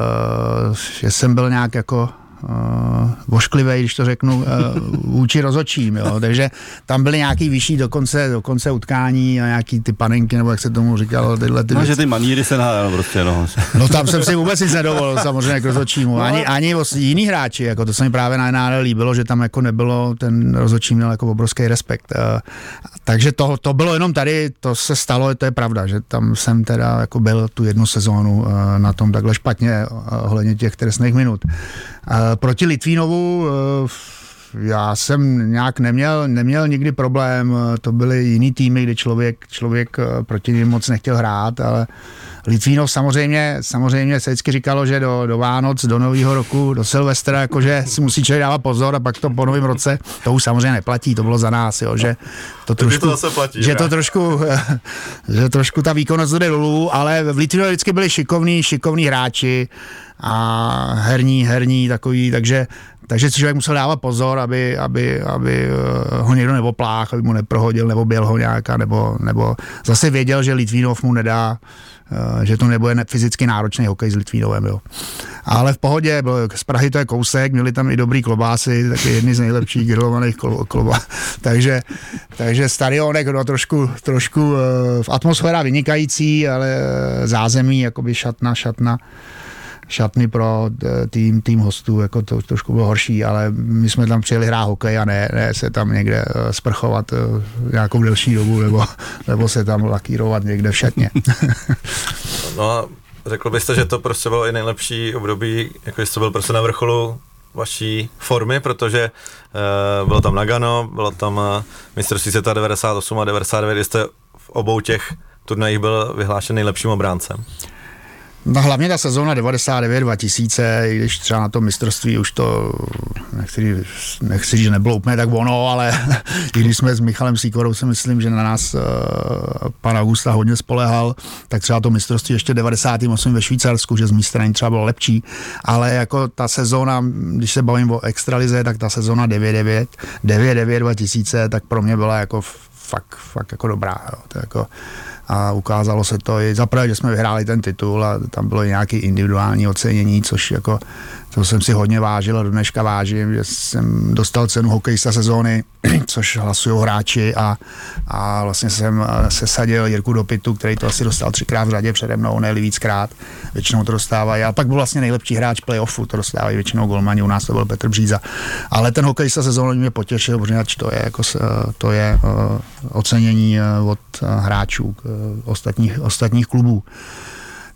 že jsem byl nějak jako vošklivej, když to řeknu, vůči rozhodčím, jo. Takže tam byly nějaký vyšší do konce utkání a nějaký ty panenky, nebo jak se tomu říkalo, tyhle ty že ty maníry se nahájel prostě, no. No tam jsem si vůbec nic nedovolil, samozřejmě k rozhodčímu. Ani jiní hráči, jako to se mi právě na NHL líbilo, že tam jako nebylo, ten rozhodčí měl jako obrovský respekt. Takže to bylo jenom tady, to se stalo, to je pravda, že tam jsem teda jako byl tu jednu sezónu na tom takhle špatně ohledně těch trestných minut. Proti Litvínovu já jsem nějak neměl nikdy problém, to byly jiný týmy, kdy člověk proti ním moc nechtěl hrát, ale Litvínov samozřejmě se vždycky říkalo, že do Vánoc, do Nového roku, do Silvestra, jakože si musí člověk dávat pozor a pak to po novém roce, to už samozřejmě neplatí, to bylo za nás, jo, že to trošku, to platí, že trošku ta výkonnost jde dolů, ale v Litvínově vždycky byli šikovní hráči a herní takový, takže si člověk musel dávat pozor, aby ho někdo nepopláchl, aby mu neprohodil, nebo běl ho nějaká, nebo zase věděl, že Litvínov mu nedá, že to nebude fyzicky náročný hokej s Litvínovem, jo. Ale v pohodě, z Prahy to je kousek, měli tam i dobrý klobásy, taky jedny z nejlepších grillovaných klobás, takže stadionek, no, trošku v atmosféra vynikající, ale zázemí, jakoby šatny pro tým hostů, jako to trošku bylo horší, ale my jsme tam přijeli hrát hokej a ne se tam někde sprchovat nějakou delší dobu, nebo se tam lakírovat někde v šatně. No a řekl byste, že to prostě bylo i nejlepší období, jako jste byl prostě na vrcholu vaší formy, protože bylo tam Nagano, bylo tam mistrovství světa 98 a 99, kdy jste v obou těch turnajích byl vyhlášen nejlepším obráncem. No hlavně ta sezóna 99-2000, i když třeba na tom mistrovství už to, nechci říct, že nebylo úplně tak ono, ale i když jsme s Michalem Sýkorou si myslím, že na nás pan Augusta hodně spolehal, tak třeba to mistrovství ještě 98 ve Švýcarsku, že z mé strany třeba bylo lepší, ale jako ta sezóna, když se bavím o extralize, tak ta sezóna 99-2000, tak pro mě byla jako fakt jako dobrá, jo. To jako, a ukázalo se to i zaprvé, že jsme vyhráli ten titul a tam bylo i nějaké individuální ocenění, což jako, to jsem si hodně vážil a do dneška vážím, že jsem dostal cenu hokejista sezóny, což hlasují hráči a vlastně jsem sesadil Jirku Dopitu, který to asi dostal 3krát v řadě přede mnou, ne víckrát, většinou to dostávají, a pak byl vlastně nejlepší hráč playoffu, to dostávají většinou golmani, u nás to byl Petr Bříza, ale ten hokejista sezóny mě potěšil, protože to je ocenění od hráčů ostatních klubů.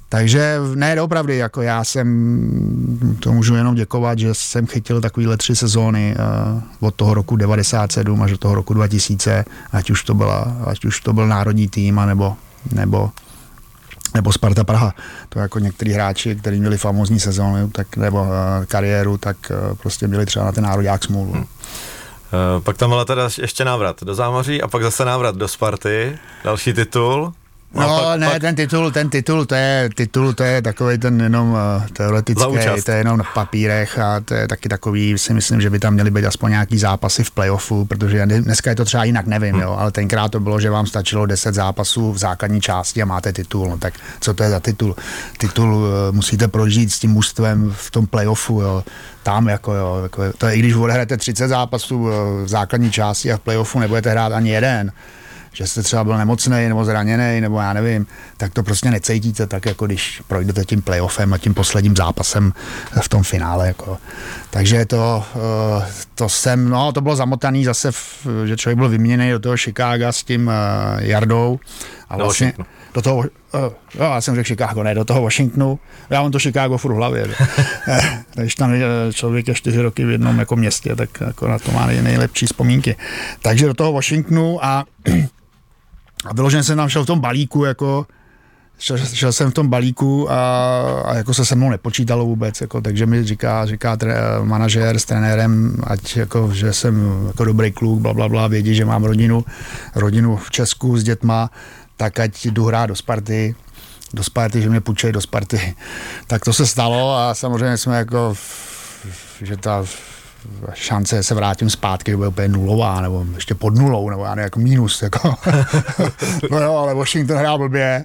Takže ne, opravdu, jako já jsem, to můžu jenom děkovat, že jsem chytil takovýhle 3 sezóny od toho roku 97 až do toho roku 2000, ať už to byl národní tým, nebo Sparta Praha. To jako některý hráči, kteří měli famózní sezóny, tak, nebo kariéru, tak prostě měli třeba na ten nároďák smůlu. Pak tam byla teda ještě návrat do Zámoří a pak zase návrat do Sparty, další titul. No ne, ten titul, to je takovej ten jenom teoretický, to je jenom na papírech a to je taky takový, si myslím, že by tam měly být aspoň nějaký zápasy v playoffu, protože dneska je to třeba jinak, nevím, jo, ale tenkrát to bylo, že vám stačilo 10 zápasů v základní části a máte titul, no tak co to je za titul? Titul musíte prožít s tím mužstvem v tom playoffu, jo. Tam jako to je, i když odehrajete 30 zápasů v základní části a v playoffu nebudete hrát ani jeden, že jste třeba byl nemocnej nebo zraněný, nebo já nevím, tak to prostě necítíte tak, jako když projdete tím playoffem a tím posledním zápasem v tom finále. Jako. Takže to bylo zamotaný zase, že člověk byl vyměněný do toho Chicaga s tím Jardou a vlastně do toho, já jsem řekl Chicago, ne, do toho Washingtonu. Já mám to Chicago furt v hlavě. Když tam člověk je 4 roky v jednom jako městě, tak jako na to má nejlepší vzpomínky. Takže do toho Washingtonu a vyloženě jsem tam šel v tom balíku, jako šel jsem v tom balíku a jako se mnou nepočítalo vůbec, jako, takže mi říká manažér s trenérem, ať jako, že jsem jako dobrý kluk, blablabla, vědí, že mám rodinu v Česku s dětma, tak ať jdu hrát do Sparty, že mě půjčej do Sparty. Tak to se stalo a samozřejmě jsme jako, že ta šance se vrátím zpátky, bude úplně nulová, nebo ještě pod nulou, nebo já nevím, jako mínus, jako. No jo, ale Washington hrál blbě.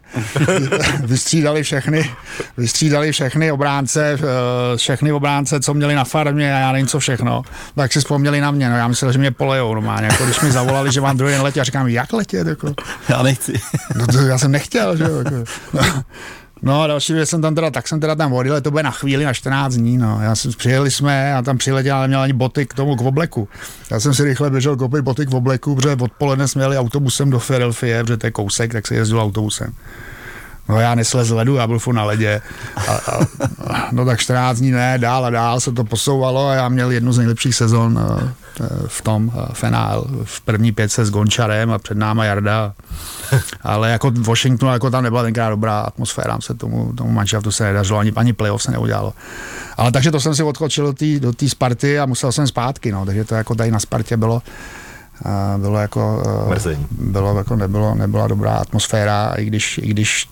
Vystřídali všechny obránce, co měli na farmě a já nevím co všechno. Tak si vzpomněli na mě, no já myslel, že mě polejou normálně, jako když mi zavolali, že mám druhý den letět, a říkám, jak letět, jako. Já nechci. No to já jsem nechtěl, že jo, jako. No a další věc jsem teda tam odjel, to bude na chvíli, na 14 dní, no. Přijeli jsme a tam přiletěl, ale měl ani boty k obleku. Já jsem si rychle běžel koupit boty k obleku, protože odpoledne jsme jeli autobusem do Philadelphie, protože to je kousek, tak se jezdil autobusem. No já neslez z ledu, já byl furt na ledě. No tak 14 dní ne, dál a dál se to posouvalo a já měl jednu z nejlepších sezon v tom finál. V první 5 s Gončarem a před náma Jarda. Ale jako v Washingtonu jako tam nebyla tenkrát dobrá atmosféra, se tomu manšaftu se nedařilo, ani playoff se neudělalo. Ale takže to jsem si odskočil do té Sparty a musel jsem zpátky, no, takže to jako tady na Spartě bylo jako nebyla dobrá atmosféra, i když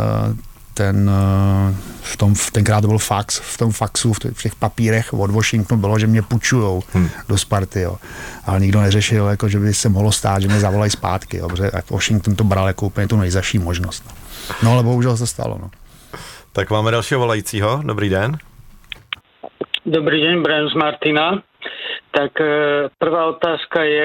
tenkrát to byl fax, v tom faxu, v těch papírech od Washingtonu bylo, že mě půjčujou do Sparty, jo. Ale nikdo neřešil, jako, že by se mohlo stát, že mě zavolají zpátky, jo, protože Washington to bral jako úplně tu nejzaší možnost. No ale bohužel se stalo, no. Tak máme dalšího volajícího, dobrý den. Dobrý den, Brian z Martina. Tak prvá otázka je,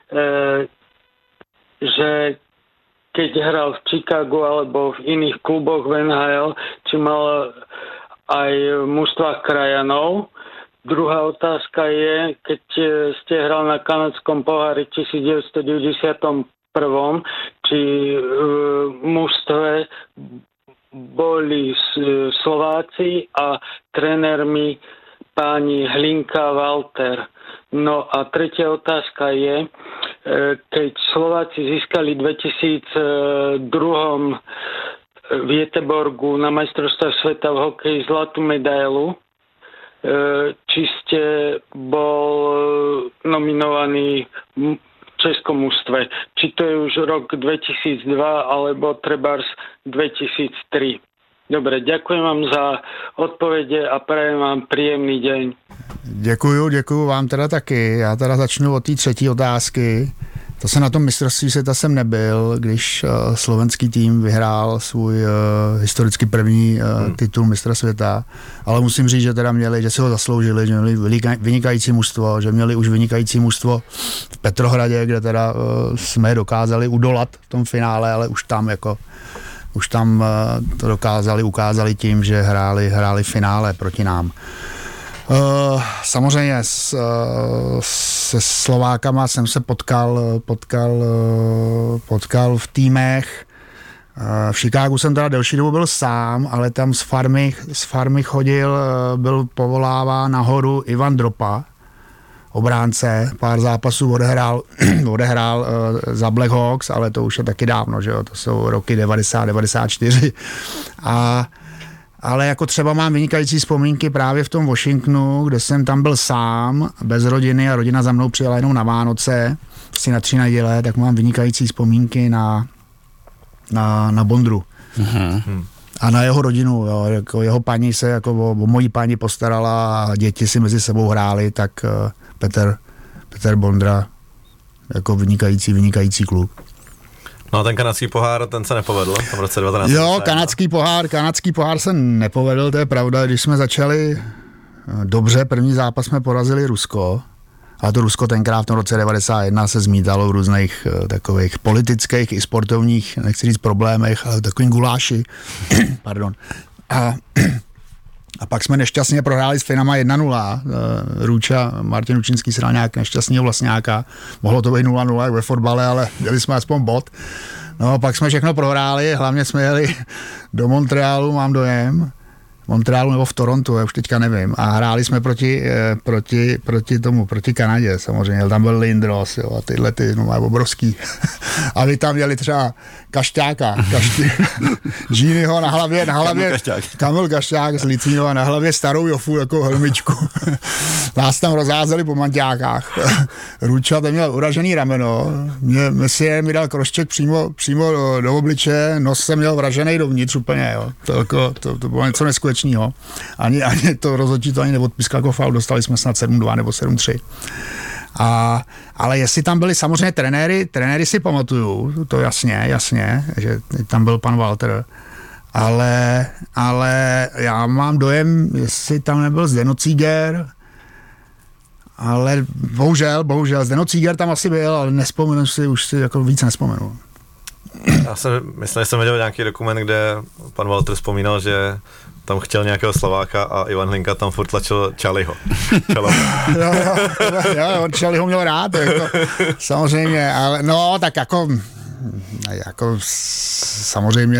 že keď hral v Chicagu alebo v iných kluboch v NHL, či mal aj v mužstvách krajanov. Druhá otázka je, keď ste hral na kanadskom pohári 1991, či v mužstve boli Slováci a trénermi páni Hlinka, Walter. No a tretia otázka je, keď Slováci získali v 2002 v Göteborgu na majstrovstvách sveta v hokeji zlatú medailu, či ste bol nominovaný v českom mužstve. Či to je už rok 2002 alebo trebárs 2003. Dobre, ďakujem vám za odpovede a prajem vám príjemný deň. Děkuju vám teda taky. Já teda začnu od té třetí otázky. To se na tom mistrovství světa jsem nebyl, když slovenský tým vyhrál svůj historicky první titul mistra světa, ale musím říct, že teda že si ho zasloužili, že měli vynikající mužstvo, že měli už vynikající mužstvo v Petrohradě, kde teda jsme je dokázali udolat v tom finále, ale už tam to ukázali tím, že hráli finále proti nám. Samozřejmě se Slovákama jsem se potkal v týmech. V Chicagu jsem teda delší dobu byl sám, ale tam z farmy chodil, byl povoláván nahoru Ivan Dropa, obránce, pár zápasů odehrál za Black Hawks, ale to už je taky dávno, že jo, to jsou roky 90-94. Ale jako třeba mám vynikající vzpomínky právě v tom Washingtonu, kde jsem tam byl sám, bez rodiny a rodina za mnou přijela jenom na Vánoce, asi na 3 neděle, tak mám vynikající vzpomínky na Bondru. Mm-hmm. A na jeho rodinu, jo, jako jeho paní se jako o mojí paní postarala a děti si mezi sebou hráli, tak Petr Bondra jako vynikající kluk. No a ten kanadský pohár, ten se nepovedl v roce 19. Jo, kanadský pohár se nepovedl, to je pravda, když jsme začali dobře, první zápas jsme porazili Rusko, ale to Rusko tenkrát v tom roce 91 se zmítalo v různých takových politických i sportovních, nechci říct problémech, ale takovým guláši. Pardon. A pak jsme nešťastně prohráli s Finama 1-0. Růča, Martin Učinský se dal nějak nešťastného vlastňáka. Mohlo to být 0-0 jak ve fotbale, ale měli jsme aspoň bod. No pak jsme všechno prohráli, hlavně jsme jeli do Montrealu, mám dojem. Montrealu nebo v Torontu, já už teďka nevím. A hráli jsme proti Kanadě samozřejmě. Tam byl Lindros, jo, a tyhle obrovský. A vy tam měli třeba Kašťáka, Giniho na hlavě, Kamil Kašťák z Licínova na hlavě starou Jofu jako helmičku. Nás tam rozházeli po manťákách. Růča tam měl uražený rameno, Messie mi dal krošček přímo do obliče, nos jsem měl vražený dovnitř úplně, jo. To bylo něco neskutečného. Ani to rozhodčí to ani neodpískal jako faul, dostali jsme snad 7-2 nebo 7-3. Ale jestli tam byli samozřejmě trenéry si pamatuju, to jasně, že tam byl pan Walter, ale já mám dojem, jestli tam nebyl Zdeno Cíger, ale bohužel, Zdeno Cíger tam asi byl, ale nespomenu si, už si jako víc nespomenu. Já myslím, že jsem viděl nějaký dokument, kde pan Walter vzpomínal, že tam chtěl nějakého Slováka a Ivan Hlinka tam furt tlačil Čaliho. Jo, on Čaliho měl rád, jako, samozřejmě, ale no, tak jako samozřejmě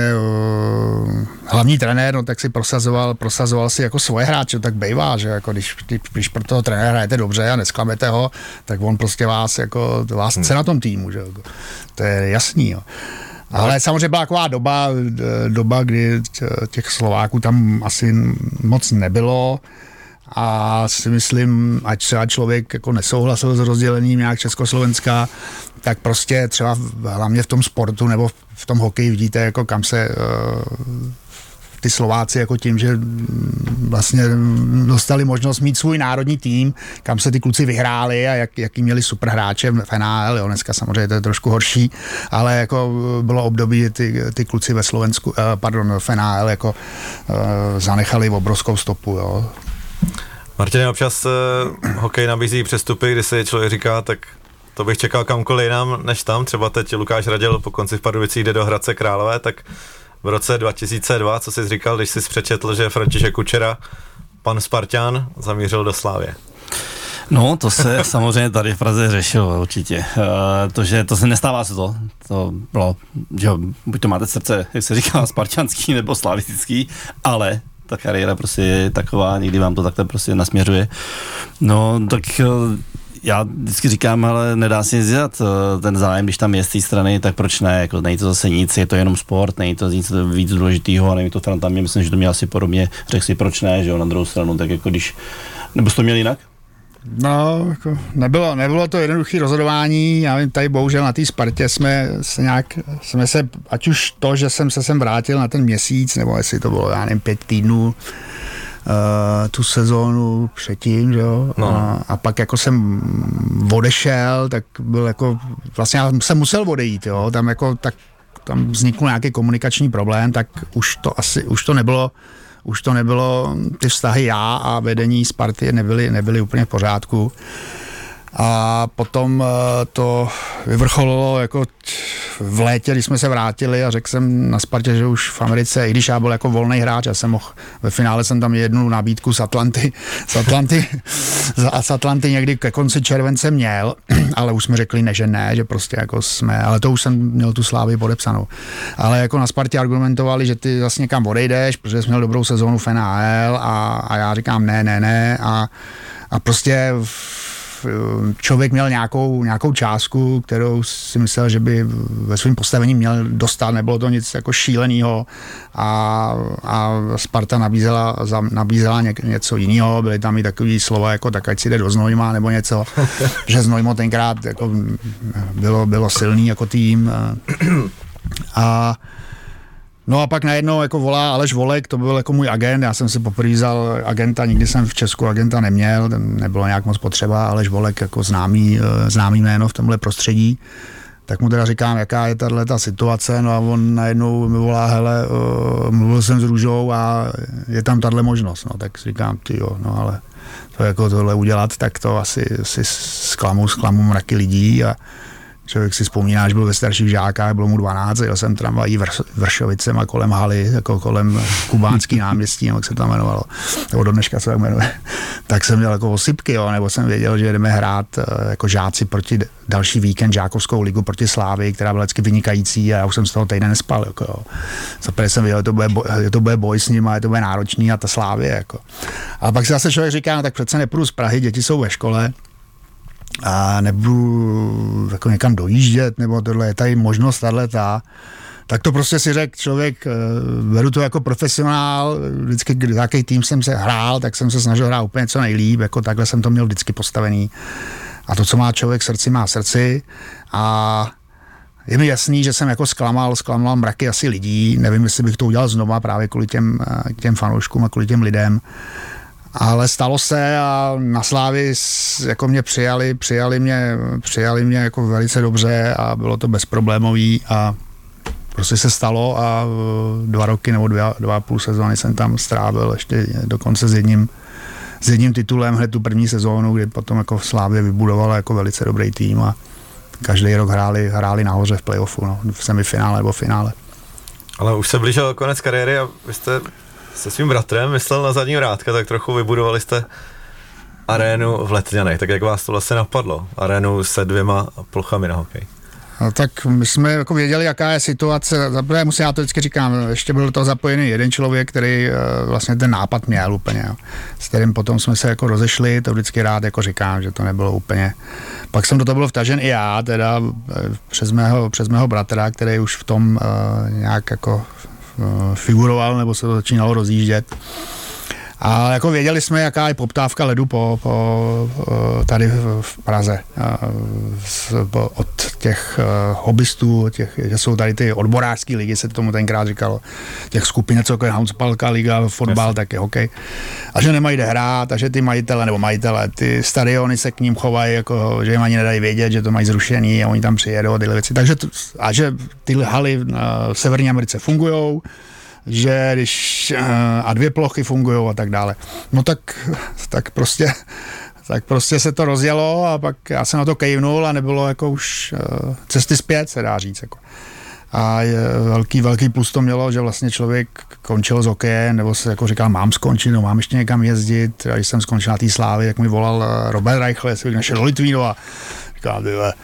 hlavní trenér, no tak si prosazoval si jako svoje hráče, tak bejvá, že jako když pro toho trenéra hrajete dobře a nesklamete ho, tak on prostě vás chce na tom týmu, že jako, to je jasný, jo. Ale samozřejmě byla taková doba, kdy těch Slováků tam asi moc nebylo a si myslím, ať třeba člověk jako nesouhlasil s rozdělením nějak Československa, tak prostě třeba hlavně v tom sportu nebo v tom hokeji vidíte, jako kam se ty Slováci jako tím, že vlastně dostali možnost mít svůj národní tým, kam se ty kluci vyhráli a jaký měli super hráče v NHL, jo, dneska samozřejmě to je trošku horší, ale jako bylo období, ty kluci ve Slovensku, v NHL jako zanechali obrovskou stopu, jo. Martine, občas hokej nabízí přestupy, kdy si člověk říká, tak to bych čekal kamkoliv jinam než tam, třeba teď Lukáš Raděl po konci v Pardubicích jde do Hradce Králové, tak v roce 2002, co jsi říkal, když jsi přečetl, že František Kučera, pan Spartan, zamířil do Slávie? No, to se samozřejmě tady v Praze řešilo určitě. To se nestává se to bylo, že buď to máte srdce, jak se říká, spartanský nebo slavistický, ale ta kariéra prostě je taková, někdy vám to takhle prostě nasměřuje. No, tak já vždycky říkám, ale nedá si nic dělat ten zájem, když tam je z té strany, tak proč ne, jako není to zase nic, je to jenom sport, není to nic víc důležitýho a není to Franta, myslím, že to měl asi podobně, řekl si proč ne, že jo, na druhou stranu, tak jako když, nebo jsi to měl jinak? No, jako nebylo to jednoduché rozhodování, já vím, tady bohužel na té Spartě jsme se, ať už to, že jsem se sem vrátil na ten měsíc, nebo jestli to bylo, já nevím, 5 týdnů, tu sezónu předtím, že jo, no. A pak jako jsem odešel, tak byl jako, vlastně já jsem musel odejít, jo, tam vznikl nějaký komunikační problém, tak už to nebylo, ty vztahy já a vedení Sparty nebyly úplně v pořádku. A potom to vyvrcholilo jako v létě, když jsme se vrátili a řekl jsem na Spartě, že už v Americe, i když já byl jako volný hráč, já jsem mohl, ve finále jsem tam jednu nabídku z Atlanty někdy ke konci července měl, ale už jsme řekli že ne, že prostě jako jsme, ale to už jsem měl tu Slávii podepsanou. Ale jako na Spartě argumentovali, že ty vlastně kam odejdeš, protože jsi měl dobrou sezónu v NHL a já říkám ne a prostě člověk měl nějakou částku, kterou si myslel, že by ve svém postavení měl dostat, nebylo to nic jako šílenýho a Sparta nabízela něco jiného, byly tam i takový slova jako tak ať si jde do Znojma nebo něco, že Znojmo tenkrát jako bylo silný jako tým no a pak najednou jako volá Aleš Volek, to byl jako můj agent, já jsem si poprvé vzal agenta, nikdy jsem v Česku agenta neměl, nebylo nějak moc potřeba, Aleš Volek jako známý jméno v tomhle prostředí, tak mu teda říkám, jaká je tato situace, no a on najednou mi volá, hele, mluvil jsem s Růžou a je tam tato možnost, no tak si říkám, no ale to jako tohle udělat, tak to asi zklamu mraky lidí a člověk si vzpomíná, že byl ve starších žákách, bylo mu 12, jel jsem tramvají Vršovicema kolem haly, jako kolem Kubánský náměstí, jak se tam jmenovalo, nebo do dneška se tak jmenuje. Tak jsem měl jako osypky, nebo jsem věděl, že jdeme hrát jako žáci proti další víkend žákovskou ligu proti Slávii, která byla vždycky vynikající a já už jsem z toho týden nespal. Jako, zaprvé jsem věděl, že to bude boj s nimi, že to bude náročný a ta Slávie. Jako. A pak si zase člověk říká, no, tak přece nepůjdu z Prahy, děti jsou ve škole, a nebudu jako někam dojíždět, nebo tohle je tady možnost tato, tak to prostě si řekl člověk, beru to jako profesionál, vždycky, jaký tým jsem se hrál, tak jsem se snažil hrát úplně co nejlíp, jako takhle jsem to měl vždycky postavený. A to, co má člověk srdci, má srdci a je mi jasný, že jsem jako zklamal mraky asi lidí, nevím, jestli bych to udělal znova právě kvůli těm fanouškům a kvůli těm lidem. Ale stalo se a na Slávii jako mě přijali mě jako velice dobře a bylo to bezproblémový a prostě se stalo a 2 roky nebo 2,5 sezóny jsem tam strávil ještě dokonce s jedním titulem hned tu první sezónu, kdy potom jako Slávie vybudovala jako velice dobrý tým a každý rok hráli nahoře v playoffu, no, v semifinále nebo finále. Ale už se blížil konec kariéry a vy jste se svým bratrem myslel na zadní vrátka, tak trochu vybudovali jste arénu v Letňanech. Tak jak vás to vlastně napadlo? Arénu se 2 plochami na hokej. No, tak my jsme jako věděli, jaká je situace. Zaprvé já to vždycky říkám, ještě byl to zapojený jeden člověk, který vlastně ten nápad měl úplně, jo. S kterým potom jsme se jako rozešli, to vždycky rád jako říkám, že to nebylo úplně. Pak jsem do toho byl vtažen i já, teda přes mého bratra, který už v tom nějak jako figuroval, nebo se to začínalo rozjíždět. A jako věděli jsme, jaká je poptávka ledu tady v Praze. Od těch hobbystů, že jsou tady ty odborářské ligy, se tomu tenkrát říkalo, těch skupin, co jako je Hanspalka liga, fotbal, tak je hokej. A že nemají kde hrát, a že ty majitele, ty stadiony se k ním chovají, jako, že jim ani nedají vědět, že to mají zrušený a oni tam přijedou a tyhle věci. Takže a že ty haly v Severní Americe fungujou, že když a 2 plochy fungují a tak dále. No tak prostě se to rozjelo a pak já jsem na to kejvnul a nebylo jako už cesty zpět, se dá říct. Jako. A velký plus to mělo, že vlastně člověk končil s hokejem, nebo se jako říkal, mám skončit, no mám ještě někam jezdit. A když jsem skončil na té Slávii, jak mi volal Robert Reichl, jestli bych našel do Litvínova. Říkám,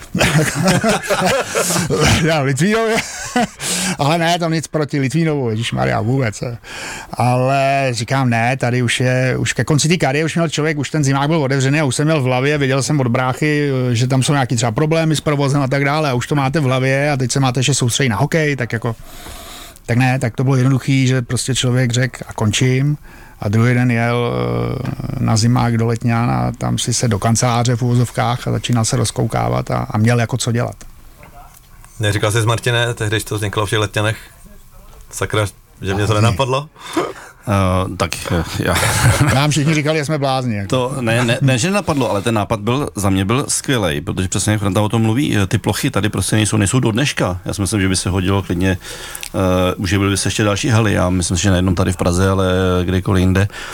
já v Litvínově, ale ne, tam nic proti Litvínovu, ježišmarja, vůbec. Ale říkám, ne, tady už ke konci té kariéry už měl člověk, už ten zimák byl otevřený a už jsem měl v hlavě, věděl jsem od bráchy, že tam jsou nějaký třeba problémy s provozem a tak dále a už to máte v hlavě a teď se máte ještě soustředit na hokej, tak jako, tak ne, tak to bylo jednoduchý, že prostě člověk řekl a končím. A druhý den jel na zimák do Letňan a tam si se do kanceláře v uvozovkách a začínal se rozkoukávat a měl jako co dělat. Neříkal jsi, Martine, tehdy, když to vzniklo v těch Letňanech, sakra, že mě to nenapadlo? Tak já. Nám všichni říkali, že jsme blázni. Jako. To ne, že nenapadlo, ale ten nápad za mě byl skvělej, protože přesně jak Franta o tom mluví, ty plochy tady prostě nejsou do dneška. Já si myslím, že by se hodilo klidně, uživili by se ještě další haly, já myslím, že nejenom tady v Praze, ale kdekoliv jinde.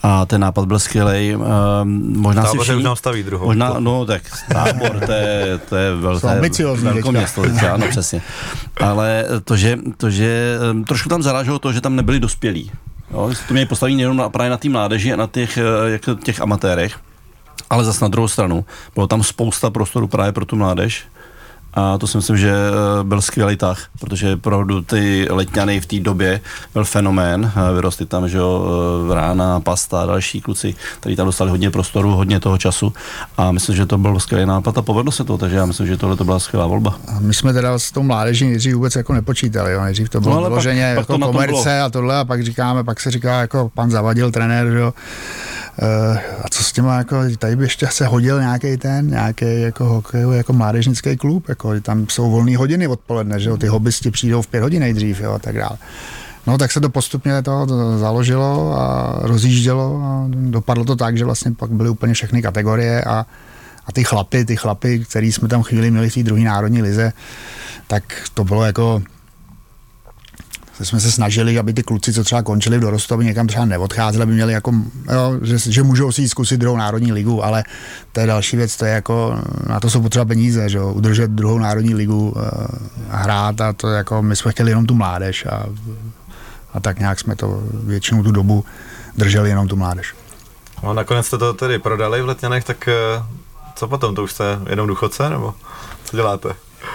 A ten nápad byl skvělej. Možná si všichni... už nám staví druhou. Možná, no tak Tábor, to je velké město, ano, přesně. Ale to, že trošku tam zaráželo to, že tam nebyli dospělí. Jo, to měli postavit jenom právě na té mládeži a na těch amatérech, ale zase na druhou stranu. Bylo tam spousta prostoru právě pro tu mládež. A to si myslím, že byl skvělý tah, protože opravdu ty letňany v té době byl fenomén, vyrostly tam, že jo, Vrána, Pasta a další kluci, kteří tam dostali hodně prostoru, hodně toho času a myslím, že to byl skvělý nápad a povedlo se to, takže já myslím, že tohle to byla skvělá volba. A my jsme teda s tou mládeží nejdřív vůbec jako nepočítali, jo, nejdřív to bylo vyloženě jako komerce a tohle a pak se říká jako pan Zavadil, trenér, jo. A co s těma, jako, tady by ještě se hodil nějaký jako hokej, jako mládežnický klub, jako, tam jsou volné hodiny odpoledne, že jo, ty hobbysti přijdou v 5 hodin nejdřív, jo, a tak dále. No tak se to postupně to založilo a rozjíždělo a dopadlo to tak, že vlastně pak byly úplně všechny kategorie a ty chlapy, který jsme tam chvíli měli v té druhé národní lize, tak to bylo jako jsme se snažili, aby ty kluci, co třeba končili v dorostu, aby někam třeba neodcházeli, aby měli jako, jo, že můžou si zkusit druhou národní ligu, ale to je další věc, to je jako, na to jsou potřeba peníze, že jo, udržet druhou národní ligu a hrát a to jako, my jsme chtěli jenom tu mládež a tak nějak jsme to většinou tu dobu drželi jenom tu mládež. No nakonec jste to tedy prodali v Letňanech, tak co potom, to už jste jenom důchodce, nebo co děláte?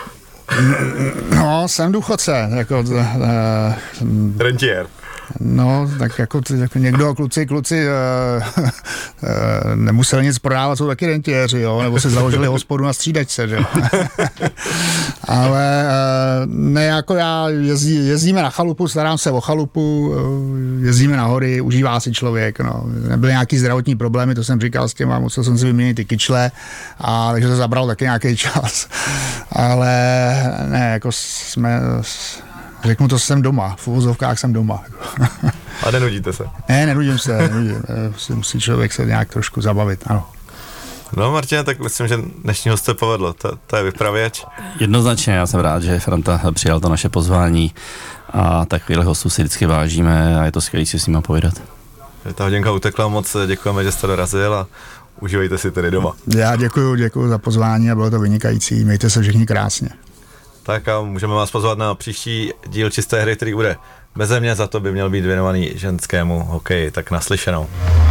No, jsem důchodce, jako... Rentier. No, tak jako někdo, kluci nemuseli nic prodávat, jsou taky rentiéři, jo, nebo si založili hospodu na střídačce, že jo. Ale ne, jako já jezdíme na chalupu, starám se o chalupu, jezdíme na hory, užívá si člověk, no. Nebyly nějaký zdravotní problémy, to jsem říkal s těma, musel jsem si vyměnit ty kyčle, a takže to zabralo taky nějaký čas. Ale ne, jako řeknu to, jsem doma, v uvozovkách jsem doma. A nenudíte se? Ne, nenudím se. Musí člověk se nějak trošku zabavit, ano. No Martine, tak myslím, že dnešního se povedlo, to je vypravěč. Jednoznačně, já jsem rád, že Franta přijal to naše pozvání a takovýhle hostů si vždycky vážíme a je to skvělý si s nimi povídat. Ta hodinka utekla, moc děkujeme, že jste dorazil a užívejte si tedy doma. Já děkuju za pozvání a bylo to vynikající, mějte se všichni krásně. Tak a můžeme vás pozvat na příští díl Čisté hry, který bude beze mě, za to by měl být věnovaný ženskému hokeji, tak naslyšenou.